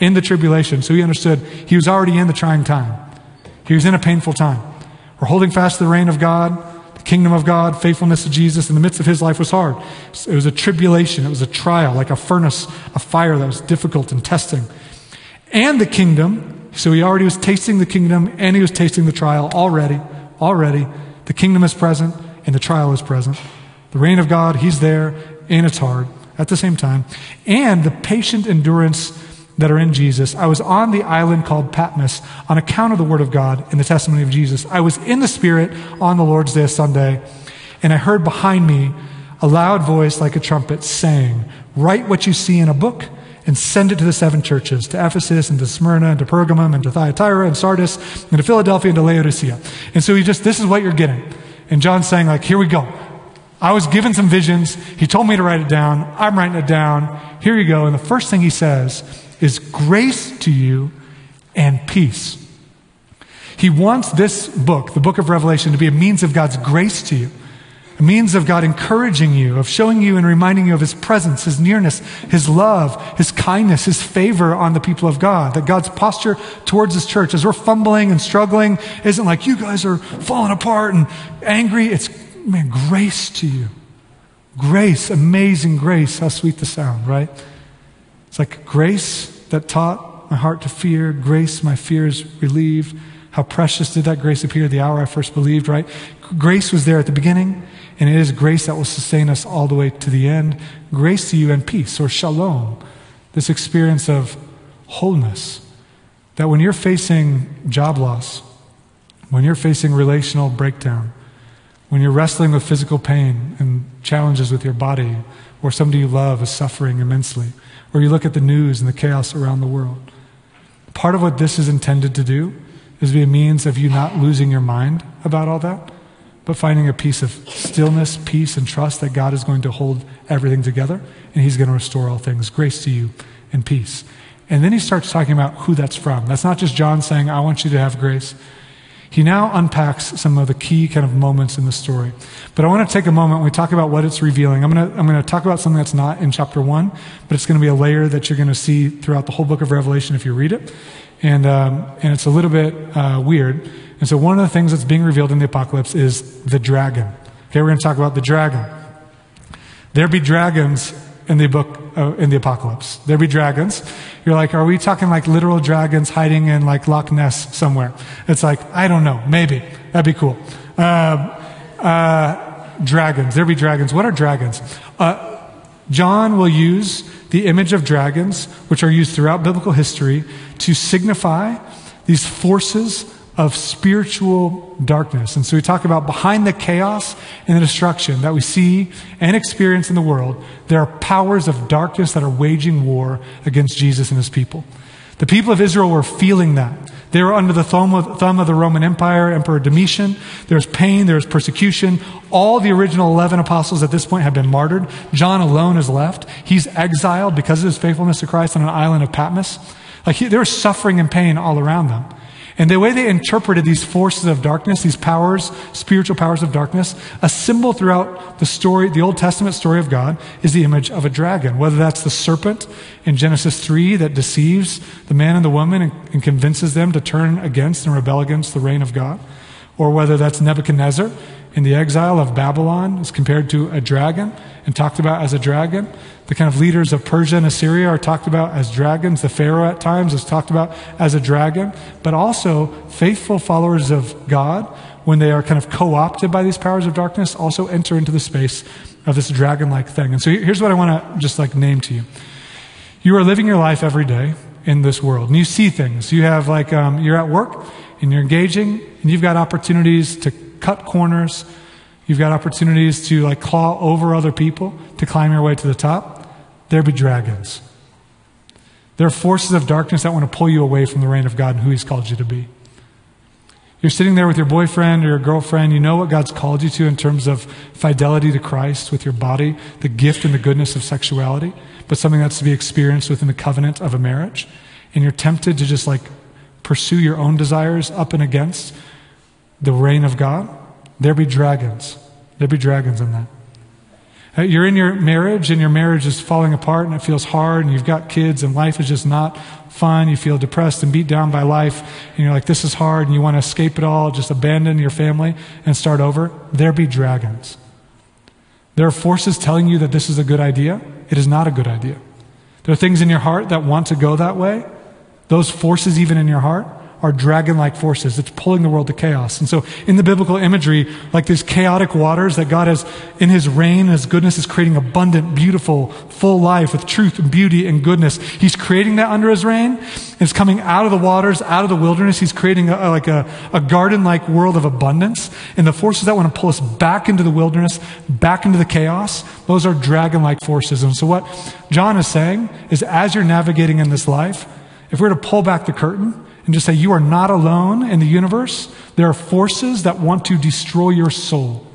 So he understood he was already in the trying time. He was in a painful time. We're holding fast to the reign of God, the kingdom of God, faithfulness to Jesus. In the midst of his life was hard. It was a tribulation. It was a trial, like a furnace, a fire that was difficult and testing. And the kingdom. So he already was tasting the kingdom and he was tasting the trial already. The kingdom is present and the trial is present. The reign of God, he's there and it's hard at the same time. And the patient endurance that are in Jesus. I was on the island called Patmos on account of the word of God and the testimony of Jesus. I was in the Spirit on the Lord's Day, Sunday, and I heard behind me a loud voice like a trumpet saying, write what you see in a book and send it to the 7 churches, to Ephesus and to Smyrna and to Pergamum and to Thyatira and Sardis and to Philadelphia and to Laodicea. And so this is what you're getting. And John's saying like, here we go. I was given some visions. He told me to write it down. I'm writing it down. Here you go. And the first thing he says is grace to you and peace. He wants this book, the book of Revelation, to be a means of God's grace to you. A means of God encouraging you, of showing you and reminding you of his presence, his nearness, his love, his kindness, his favor on the people of God. That God's posture towards his church as we're fumbling and struggling isn't like you guys are falling apart and angry. It's, man, grace to you. Grace, amazing grace. How sweet the sound, right? It's like grace that taught my heart to fear. Grace, my fears relieved. How precious did that grace appear the hour I first believed, right? Grace was there at the beginning. And it is grace that will sustain us all the way to the end. Grace to you and peace, or shalom. This experience of wholeness. That when you're facing job loss, when you're facing relational breakdown, when you're wrestling with physical pain and challenges with your body, or somebody you love is suffering immensely, or you look at the news and the chaos around the world. Part of what this is intended to do is be a means of you not losing your mind about all that, but finding a piece of stillness, peace, and trust that God is going to hold everything together and he's going to restore all things. Grace to you and peace. And then he starts talking about who that's from. That's not just John saying, I want you to have grace. He now unpacks some of the key kind of moments in the story. But I want to take a moment when we talk about what it's revealing. I'm going to talk about something that's not in chapter 1, but it's going to be a layer that you're going to see throughout the whole book of Revelation if you read it. And it's a little bit weird. And so one of the things that's being revealed in the apocalypse is the dragon. Okay, we're going to talk about the dragon. There be dragons in the book, in the apocalypse. There be dragons. You're like, are we talking like literal dragons hiding in like Loch Ness somewhere? It's like, I don't know, maybe. That'd be cool. Dragons. There be dragons. What are dragons? John will use the image of dragons, which are used throughout biblical history, to signify these forces of spiritual darkness. And so we talk about behind the chaos and the destruction that we see and experience in the world, there are powers of darkness that are waging war against Jesus and his people. The people of Israel were feeling that. They were under the thumb of the Roman Empire, Emperor Domitian. There's pain, there's persecution. All the original 11 apostles at this point have been martyred. John alone is left. He's exiled because of his faithfulness to Christ on an island of Patmos. There was suffering and pain all around them. And the way they interpreted these forces of darkness, these powers, spiritual powers of darkness, a symbol throughout the Old Testament story of God is the image of a dragon. Whether that's the serpent in Genesis 3 that deceives the man and the woman and convinces them to turn against and rebel against the reign of God, or whether that's Nebuchadnezzar in the exile of Babylon is compared to a dragon and talked about as a dragon. The kind of leaders of Persia and Assyria are talked about as dragons. The Pharaoh at times is talked about as a dragon. But also, faithful followers of God, when they are kind of co-opted by these powers of darkness, also enter into the space of this dragon-like thing. And so here's what I want to just name to you. You are living your life every day in this world, and you see things. You have you're at work, and you're engaging, and you've got opportunities to cut corners. You've got opportunities to claw over other people to climb your way to the top. There be dragons. There are forces of darkness that want to pull you away from the reign of God and who He's called you to be. You're sitting there with your boyfriend or your girlfriend. You know what God's called you to in terms of fidelity to Christ with your body, the gift and the goodness of sexuality, but something that's to be experienced within the covenant of a marriage. And you're tempted to just pursue your own desires up and against the reign of God. There be dragons. There be dragons in that. You're in your marriage and your marriage is falling apart and it feels hard and you've got kids and life is just not fun. You feel depressed and beat down by life and you're like, this is hard and you want to escape it all, just abandon your family and start over. There be dragons. There are forces telling you that this is a good idea. It is not a good idea. There are things in your heart that want to go that way. Those forces even in your heart are dragon-like forces. It's pulling the world to chaos. And so in the biblical imagery, these chaotic waters that God has in His reign, His goodness is creating abundant, beautiful, full life with truth and beauty and goodness. He's creating that under His reign. It's coming out of the waters, out of the wilderness. He's creating a garden-like world of abundance. And the forces that want to pull us back into the wilderness, back into the chaos, those are dragon-like forces. And so what John is saying is as you're navigating in this life, if we were to pull back the curtain and just say, you are not alone in the universe. There are forces that want to destroy your soul.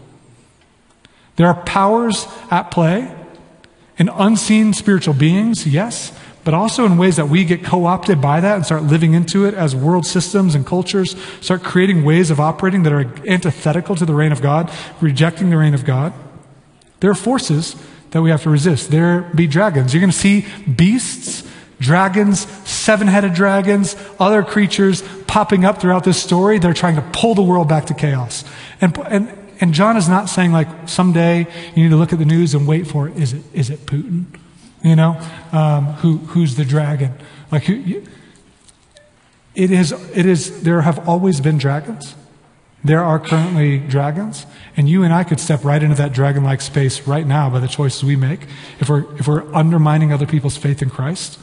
There are powers at play in unseen spiritual beings, yes, but also in ways that we get co-opted by that and start living into it as world systems and cultures start creating ways of operating that are antithetical to the reign of God, rejecting the reign of God. There are forces that we have to resist. There be dragons. You're going to see beasts, dragons, 7-headed dragons, other creatures popping up throughout this story. They're trying to pull the world back to chaos. And John is not saying someday you need to look at the news and wait for it. Is it Putin? Who's the dragon? It is, there have always been dragons. There are currently dragons. And you and I could step right into that dragon-like space right now by the choices we make if we're undermining other people's faith in Christ.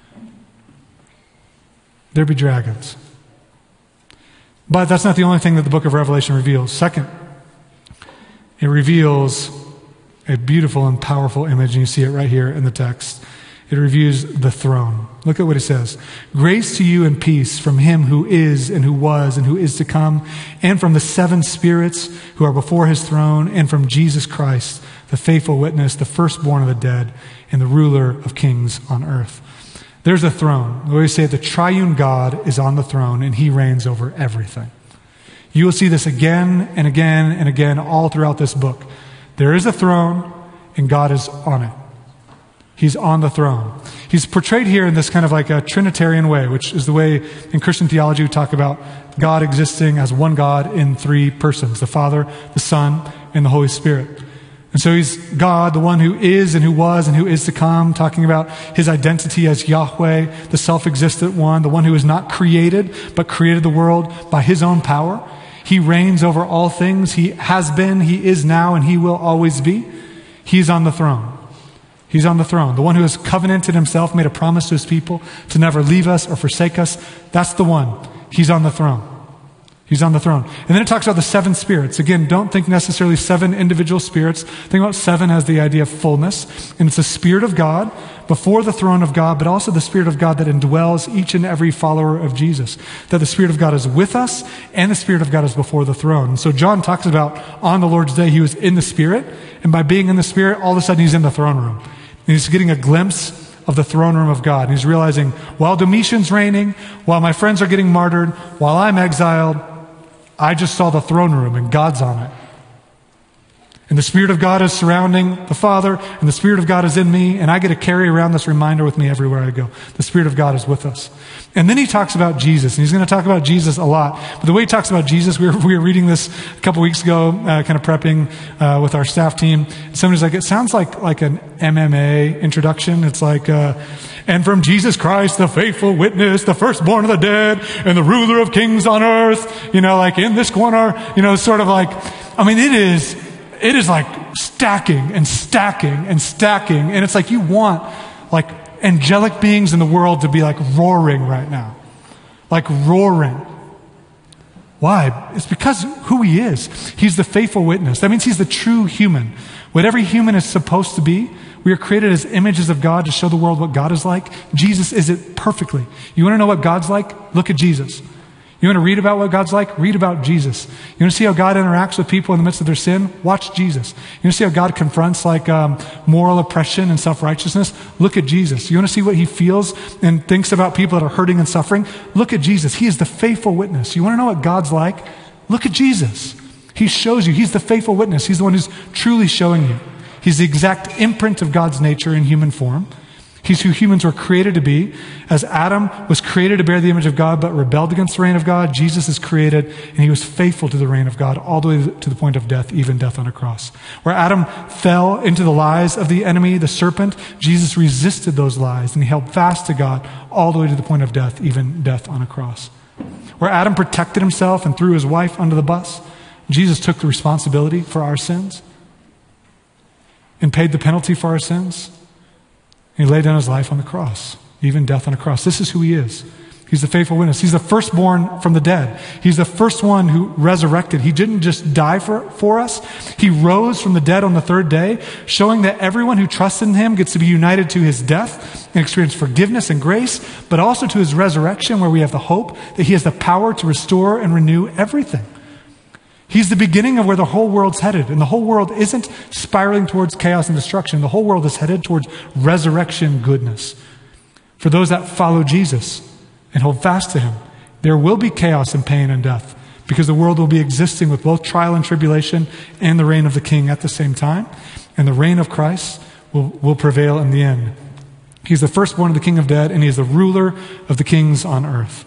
There be dragons. But that's not the only thing that the book of Revelation reveals. Second, it reveals a beautiful and powerful image, and you see it right here in the text. It reveals the throne. Look at what it says. Grace to you and peace from Him who is and who was and who is to come, and from the 7 spirits who are before His throne, and from Jesus Christ, the faithful witness, the firstborn of the dead, and the ruler of kings on earth. There's a throne. We always say the triune God is on the throne and He reigns over everything. You will see this again and again and again all throughout this book. There is a throne and God is on it. He's on the throne. He's portrayed here in this kind of a Trinitarian way, which is the way in Christian theology we talk about God existing as one God in 3 persons, the Father, the Son, and the Holy Spirit. And so He's God, the one who is and who was and who is to come, talking about His identity as Yahweh, the self-existent one, the one who is not created, but created the world by His own power. He reigns over all things. He has been, He is now, and He will always be. He's on the throne. He's on the throne. The one who has covenanted Himself, made a promise to His people to never leave us or forsake us. That's the one. He's on the throne. He's on the throne. And then it talks about the seven spirits. Again, don't think necessarily seven individual spirits. Think about seven as the idea of fullness. And it's the Spirit of God before the throne of God, but also the Spirit of God that indwells each and every follower of Jesus. That the Spirit of God is with us and the Spirit of God is before the throne. And so John talks about on the Lord's day, he was in the Spirit. And by being in the Spirit, all of a sudden he's in the throne room. And he's getting a glimpse of the throne room of God. And he's realizing, while Domitian's reigning, while my friends are getting martyred, while I'm exiled, I just saw the throne room and God's on it. And the Spirit of God is surrounding the Father, and the Spirit of God is in me, and I get to carry around this reminder with me everywhere I go. The Spirit of God is with us. And then he talks about Jesus, and he's going to talk about Jesus a lot. But the way he talks about Jesus, we were reading this a couple weeks ago, kind of prepping with our staff team. Somebody's like, it sounds like an MMA introduction. It's like, and from Jesus Christ, the faithful witness, the firstborn of the dead, and the ruler of kings on earth, like in this corner, sort of like, it is like stacking and stacking and stacking. And it's like you want like angelic beings in the world to be like roaring right now. Like roaring. Why? It's because who he is. He's the faithful witness. That means he's the true human. What every human is supposed to be. We are created as images of God to show the world what God is like. Jesus is it perfectly. You want to know what God's like? Look at Jesus. You want to read about what God's like? Read about Jesus. You want to see how God interacts with people in the midst of their sin? Watch Jesus. You want to see how God confronts like moral oppression and self-righteousness? Look at Jesus. You want to see what he feels and thinks about people that are hurting and suffering? Look at Jesus. He is the faithful witness. You want to know what God's like? Look at Jesus. He shows you. He's the faithful witness. He's the one who's truly showing you. He's the exact imprint of God's nature in human form. He's who humans were created to be. As Adam was created to bear the image of God but rebelled against the reign of God, Jesus is created and he was faithful to the reign of God all the way to the point of death, even death on a cross. Where Adam fell into the lies of the enemy, the serpent, Jesus resisted those lies and he held fast to God all the way to the point of death, even death on a cross. Where Adam protected himself and threw his wife under the bus, Jesus took the responsibility for our sins and paid the penalty for our sins. He laid down his life on the cross, even death on a cross. This is who he is. He's the faithful witness. He's the firstborn from the dead. He's the first one who resurrected. He didn't just die for us. He rose from the dead on the third day, showing that everyone who trusts in him gets to be united to his death and experience forgiveness and grace, but also to his resurrection where we have the hope that he has the power to restore and renew everything. He's the beginning of where the whole world's headed. And the whole world isn't spiraling towards chaos and destruction. The whole world is headed towards resurrection goodness. For those that follow Jesus and hold fast to him, there will be chaos and pain and death because the world will be existing with both trial and tribulation and the reign of the King at the same time. And the reign of Christ will prevail in the end. He's the firstborn of the King of dead, and he is the ruler of the kings on earth.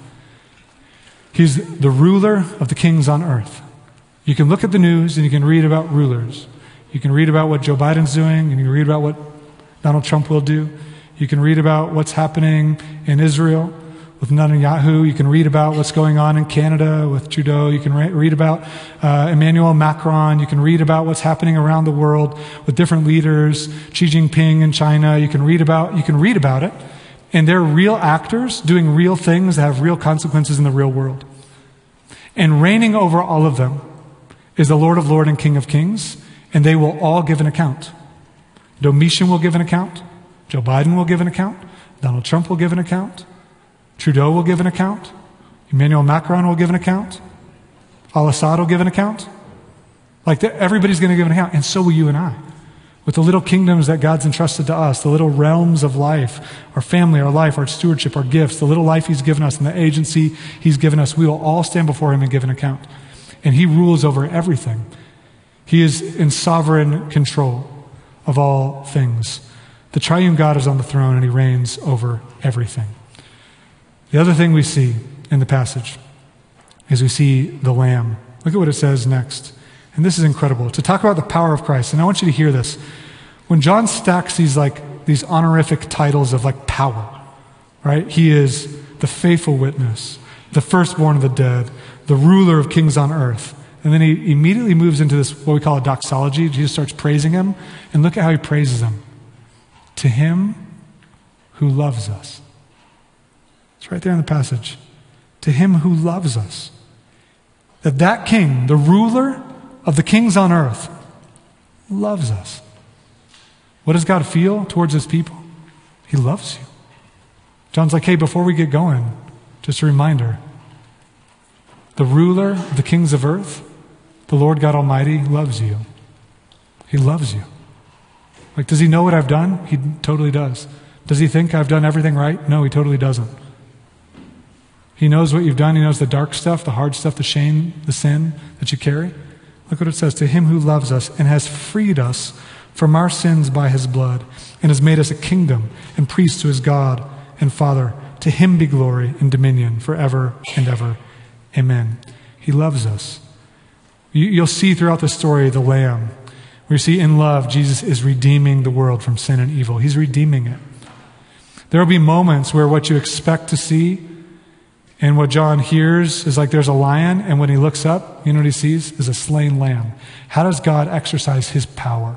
He's the ruler of the kings on earth. You can look at the news and you can read about rulers. You can read about what Joe Biden's doing, and you can read about what Donald Trump will do. You can read about what's happening in Israel with Netanyahu. You can read about what's going on in Canada with Trudeau. You can read about Emmanuel Macron. You can read about what's happening around the world with different leaders, Xi Jinping in China. You can read about it. And they're real actors doing real things that have real consequences in the real world. And reigning over all of them is the Lord of Lords and King of Kings, and they will all give an account. Domitian will give an account. Joe Biden will give an account. Donald Trump will give an account. Trudeau will give an account. Emmanuel Macron will give an account. Al-Assad will give an account. Everybody's going to give an account, and so will you and I. With the little kingdoms that God's entrusted to us, the little realms of life, our family, our life, our stewardship, our gifts, the little life he's given us and the agency he's given us, we will all stand before him and give an account. And he rules over everything. He is in sovereign control of all things. The triune God is on the throne and he reigns over everything. The other thing we see in the passage is we see the Lamb. Look at what it says next. And this is incredible. To talk about the power of Christ, and I want you to hear this. When John stacks these honorific titles of power, right? He is the faithful witness, the firstborn of the dead, the ruler of kings on earth. And then he immediately moves into this, what we call a doxology. Jesus starts praising him. And look at how he praises him. To him who loves us. It's right there in the passage. To him who loves us. that king, the ruler of the kings on earth, loves us. What does God feel towards his people? He loves you. John's like, hey, before we get going, just a reminder. The ruler of the kings of earth, the Lord God Almighty, loves you. He loves you. Like, does he know what I've done? He totally does. Does he think I've done everything right? No, he totally doesn't. He knows what you've done. He knows the dark stuff, the hard stuff, the shame, the sin that you carry. Look what it says. To him who loves us and has freed us from our sins by his blood and has made us a kingdom and priests to his God and Father. To him be glory and dominion forever and ever. Amen. He loves us. You'll see throughout the story the Lamb. We see in love, Jesus is redeeming the world from sin and evil. He's redeeming it. There will be moments where what you expect to see and what John hears is like there's a lion, and when he looks up, you know what he sees? Is a slain lamb. How does God exercise his power?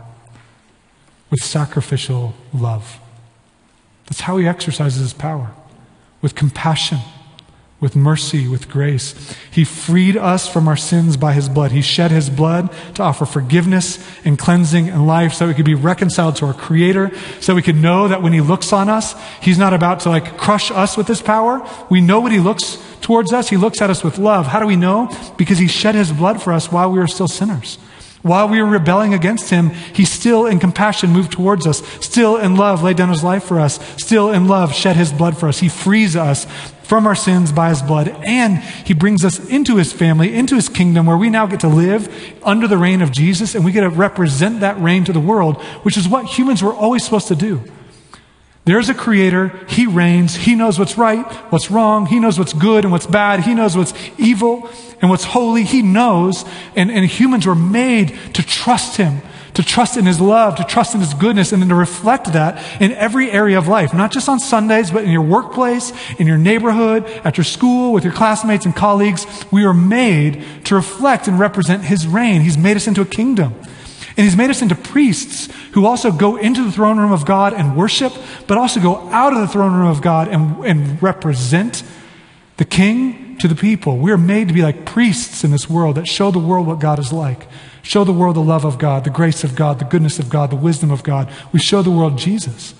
With sacrificial love. That's how he exercises his power. With compassion, with mercy, with grace. He freed us from our sins by his blood. He shed his blood to offer forgiveness and cleansing and life so we could be reconciled to our Creator, so we could know that when he looks on us, he's not about to crush us with his power. We know what he looks towards us. He looks at us with love. How do we know? Because he shed his blood for us while we were still sinners. While we were rebelling against him, he still in compassion moved towards us, still in love laid down his life for us, still in love shed his blood for us. He frees us from our sins by his blood, and he brings us into his family, into his kingdom, where we now get to live under the reign of Jesus, and we get to represent that reign to the world, which is what humans were always supposed to do. There's a creator, he reigns, he knows what's right, what's wrong, he knows what's good and what's bad, he knows what's evil and what's holy, he knows, and humans were made to trust him, to trust in his love, to trust in his goodness, and then to reflect that in every area of life, not just on Sundays, but in your workplace, in your neighborhood, at your school, with your classmates and colleagues. We are made to reflect and represent his reign. He's made us into a kingdom. And he's made us into priests who also go into the throne room of God and worship, but also go out of the throne room of God and represent the king to the people. We are made to be like priests in this world that show the world what God is like. Show the world the love of God, the grace of God, the goodness of God, the wisdom of God. We show the world Jesus.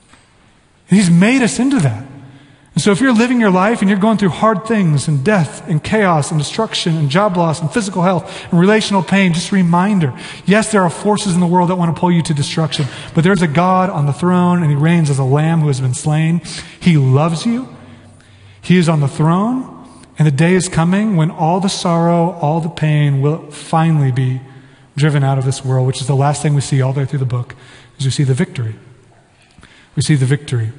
And he's made us into that. And so if you're living your life and you're going through hard things and death and chaos and destruction and job loss and physical health and relational pain, just a reminder, yes, there are forces in the world that want to pull you to destruction, but there's a God on the throne and he reigns as a lamb who has been slain. He loves you. He is on the throne, and the day is coming when all the sorrow, all the pain will finally be driven out of this world, which is the last thing we see all the way through the book, is we see the victory. We see the victory.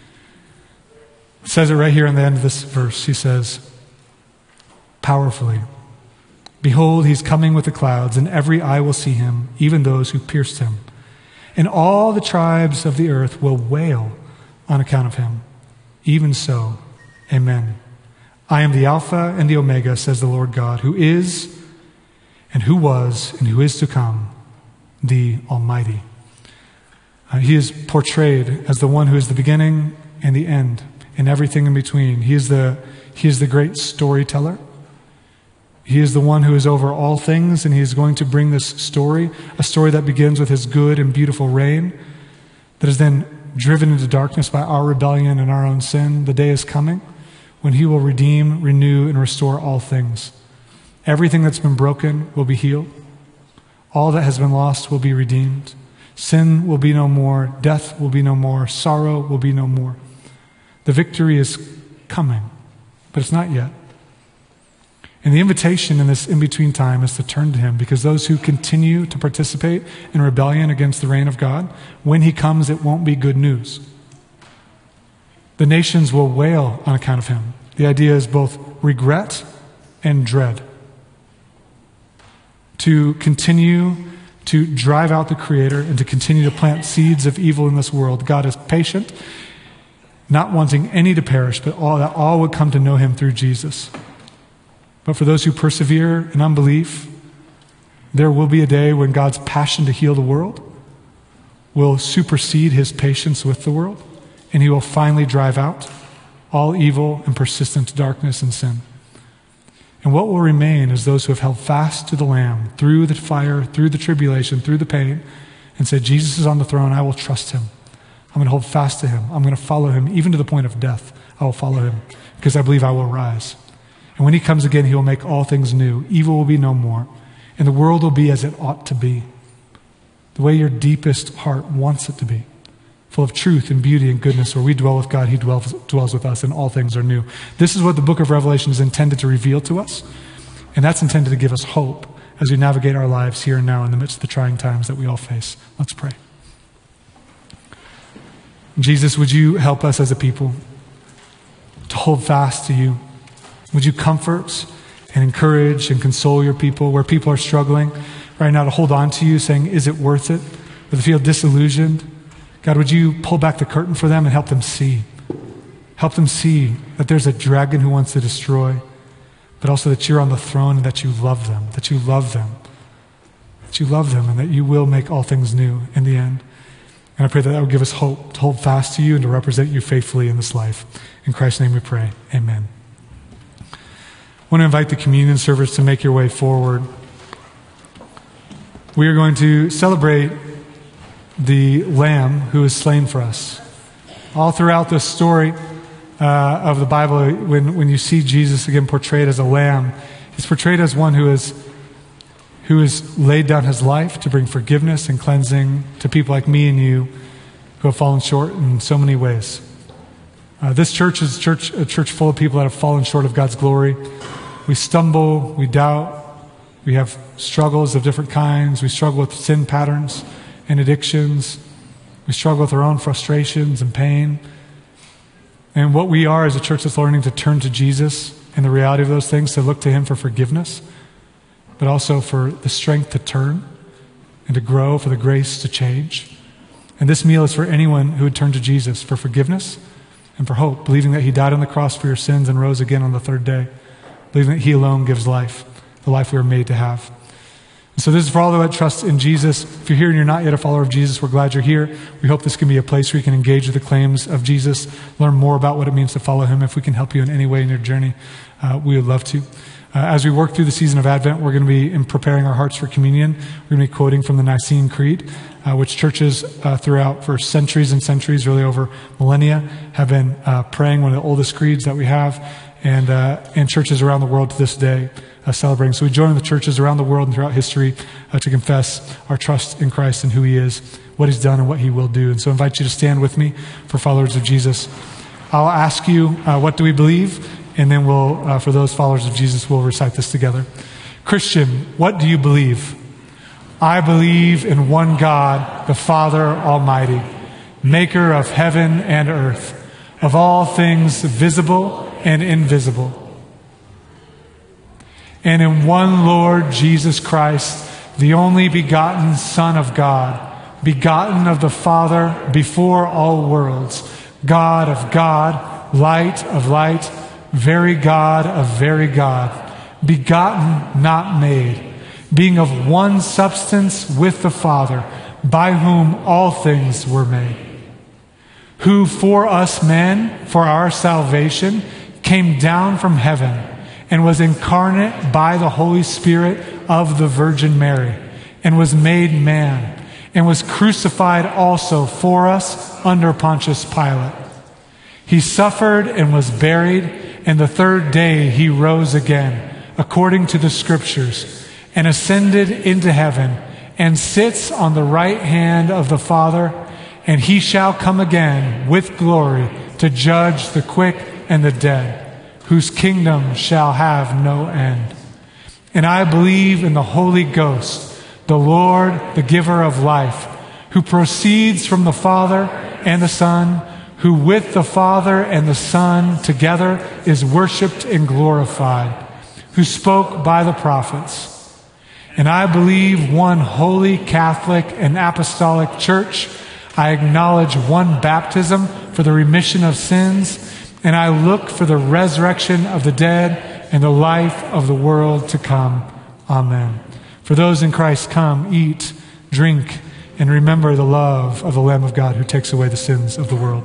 It says it right here in the end of this verse. He says, powerfully, behold, he's coming with the clouds, and every eye will see him, even those who pierced him. And all the tribes of the earth will wail on account of him. Even so, amen. I am the Alpha and the Omega, says the Lord God, who is, and who was, and who is to come, the Almighty. He is portrayed as the one who is the beginning and the end, and everything in between. He is the great storyteller. He is the one who is over all things, and he is going to bring this story, a story that begins with his good and beautiful reign, that is then driven into darkness by our rebellion and our own sin. The day is coming when he will redeem, renew, and restore all things. Everything that's been broken will be healed. All that has been lost will be redeemed. Sin will be no more. Death will be no more. Sorrow will be no more. The victory is coming, but it's not yet. And the invitation in this in-between time is to turn to him, because those who continue to participate in rebellion against the reign of God, when he comes, it won't be good news. The nations will wail on account of him. The idea is both regret and dread. To continue to drive out the Creator and to continue to plant seeds of evil in this world. God is patient, not wanting any to perish, but that all would come to know him through Jesus. But for those who persevere in unbelief, there will be a day when God's passion to heal the world will supersede his patience with the world, and he will finally drive out all evil and persistent darkness and sin. And what will remain is those who have held fast to the Lamb through the fire, through the tribulation, through the pain, and said, Jesus is on the throne, I will trust him. I'm going to hold fast to him. I'm going to follow him, even to the point of death. I will follow him because I believe I will rise. And when he comes again, he will make all things new. Evil will be no more. And the world will be as it ought to be. The way your deepest heart wants it to be. Full of truth and beauty and goodness, where we dwell with God, he dwells with us, and all things are new. This is what the book of Revelation is intended to reveal to us. And that's intended to give us hope as we navigate our lives here and now in the midst of the trying times that we all face. Let's pray. Jesus, would you help us as a people to hold fast to you? Would you comfort and encourage and console your people where people are struggling right now to hold on to you, saying, is it worth it? Where they feel disillusioned. God, would you pull back the curtain for them and help them see? Help them see that there's a dragon who wants to destroy, but also that you're on the throne and that you love them, that you love them, that you love them, and that you will make all things new in the end. And I pray that would give us hope to hold fast to you and to represent you faithfully in this life. In Christ's name we pray. Amen. I want to invite the communion servers to make your way forward. We are going to celebrate the Lamb who is slain for us. All throughout the story of the Bible, when you see Jesus again portrayed as a lamb, he's portrayed as one who has laid down his life to bring forgiveness and cleansing to people like me and you who have fallen short in so many ways. This church is a church full of people that have fallen short of God's glory. We stumble, we doubt, we have struggles of different kinds. We struggle with sin patterns and addictions. We struggle with our own frustrations and pain. And what we are is a church that's learning to turn to Jesus and the reality of those things, to look to him for forgiveness, but also for the strength to turn and to grow, for the grace to change. And this meal is for anyone who would turn to Jesus for forgiveness and for hope, believing that he died on the cross for your sins and rose again on the third day, believing that he alone gives life, the life we were made to have. And so this is for all that trust in Jesus. If you're here and you're not yet a follower of Jesus, we're glad you're here. We hope this can be a place where you can engage with the claims of Jesus, learn more about what it means to follow him. If we can help you in any way in your journey, we would love to. As we work through the season of Advent, we're going to be preparing our hearts for communion. We're going to be quoting from the Nicene Creed, which churches throughout for centuries and centuries, really over millennia, have been praying, one of the oldest creeds that we have, and churches around the world to this day celebrating. So we join the churches around the world and throughout history to confess our trust in Christ and who he is, what he's done, and what he will do. And so I invite you to stand with me for followers of Jesus. I'll ask you, what do we believe? And then we'll, for those followers of Jesus, we'll recite this together. Christian, what do you believe? I believe in one God, the Father Almighty, maker of heaven and earth, of all things visible and invisible, and in one Lord Jesus Christ, the only begotten Son of God, begotten of the Father before all worlds, God of God, light of light, very God of very God, begotten, not made, being of one substance with the Father, by whom all things were made, who for us men, for our salvation, came down from heaven and was incarnate by the Holy Spirit of the Virgin Mary, and was made man, and was crucified also for us under Pontius Pilate. He suffered and was buried, and the third day he rose again, according to the Scriptures, and ascended into heaven, and sits on the right hand of the Father, and he shall come again with glory to judge the quick and the dead, whose kingdom shall have no end. And I believe in the Holy Ghost, the Lord, the giver of life, who proceeds from the Father and the Son, who with the Father and the Son together is worshiped and glorified, who spoke by the prophets. And I believe one holy, Catholic, and apostolic church. I acknowledge one baptism for the remission of sins, and I look for the resurrection of the dead and the life of the world to come. Amen. For those in Christ, come, eat, drink, and remember the love of the Lamb of God who takes away the sins of the world.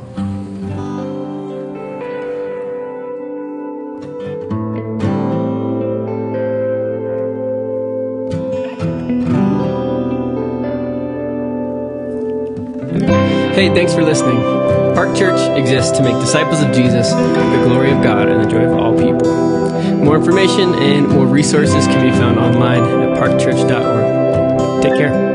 Hey, thanks for listening. Park Church exists to make disciples of Jesus, the glory of God, and the joy of all people. More information and more resources can be found online at parkchurch.org. Take care.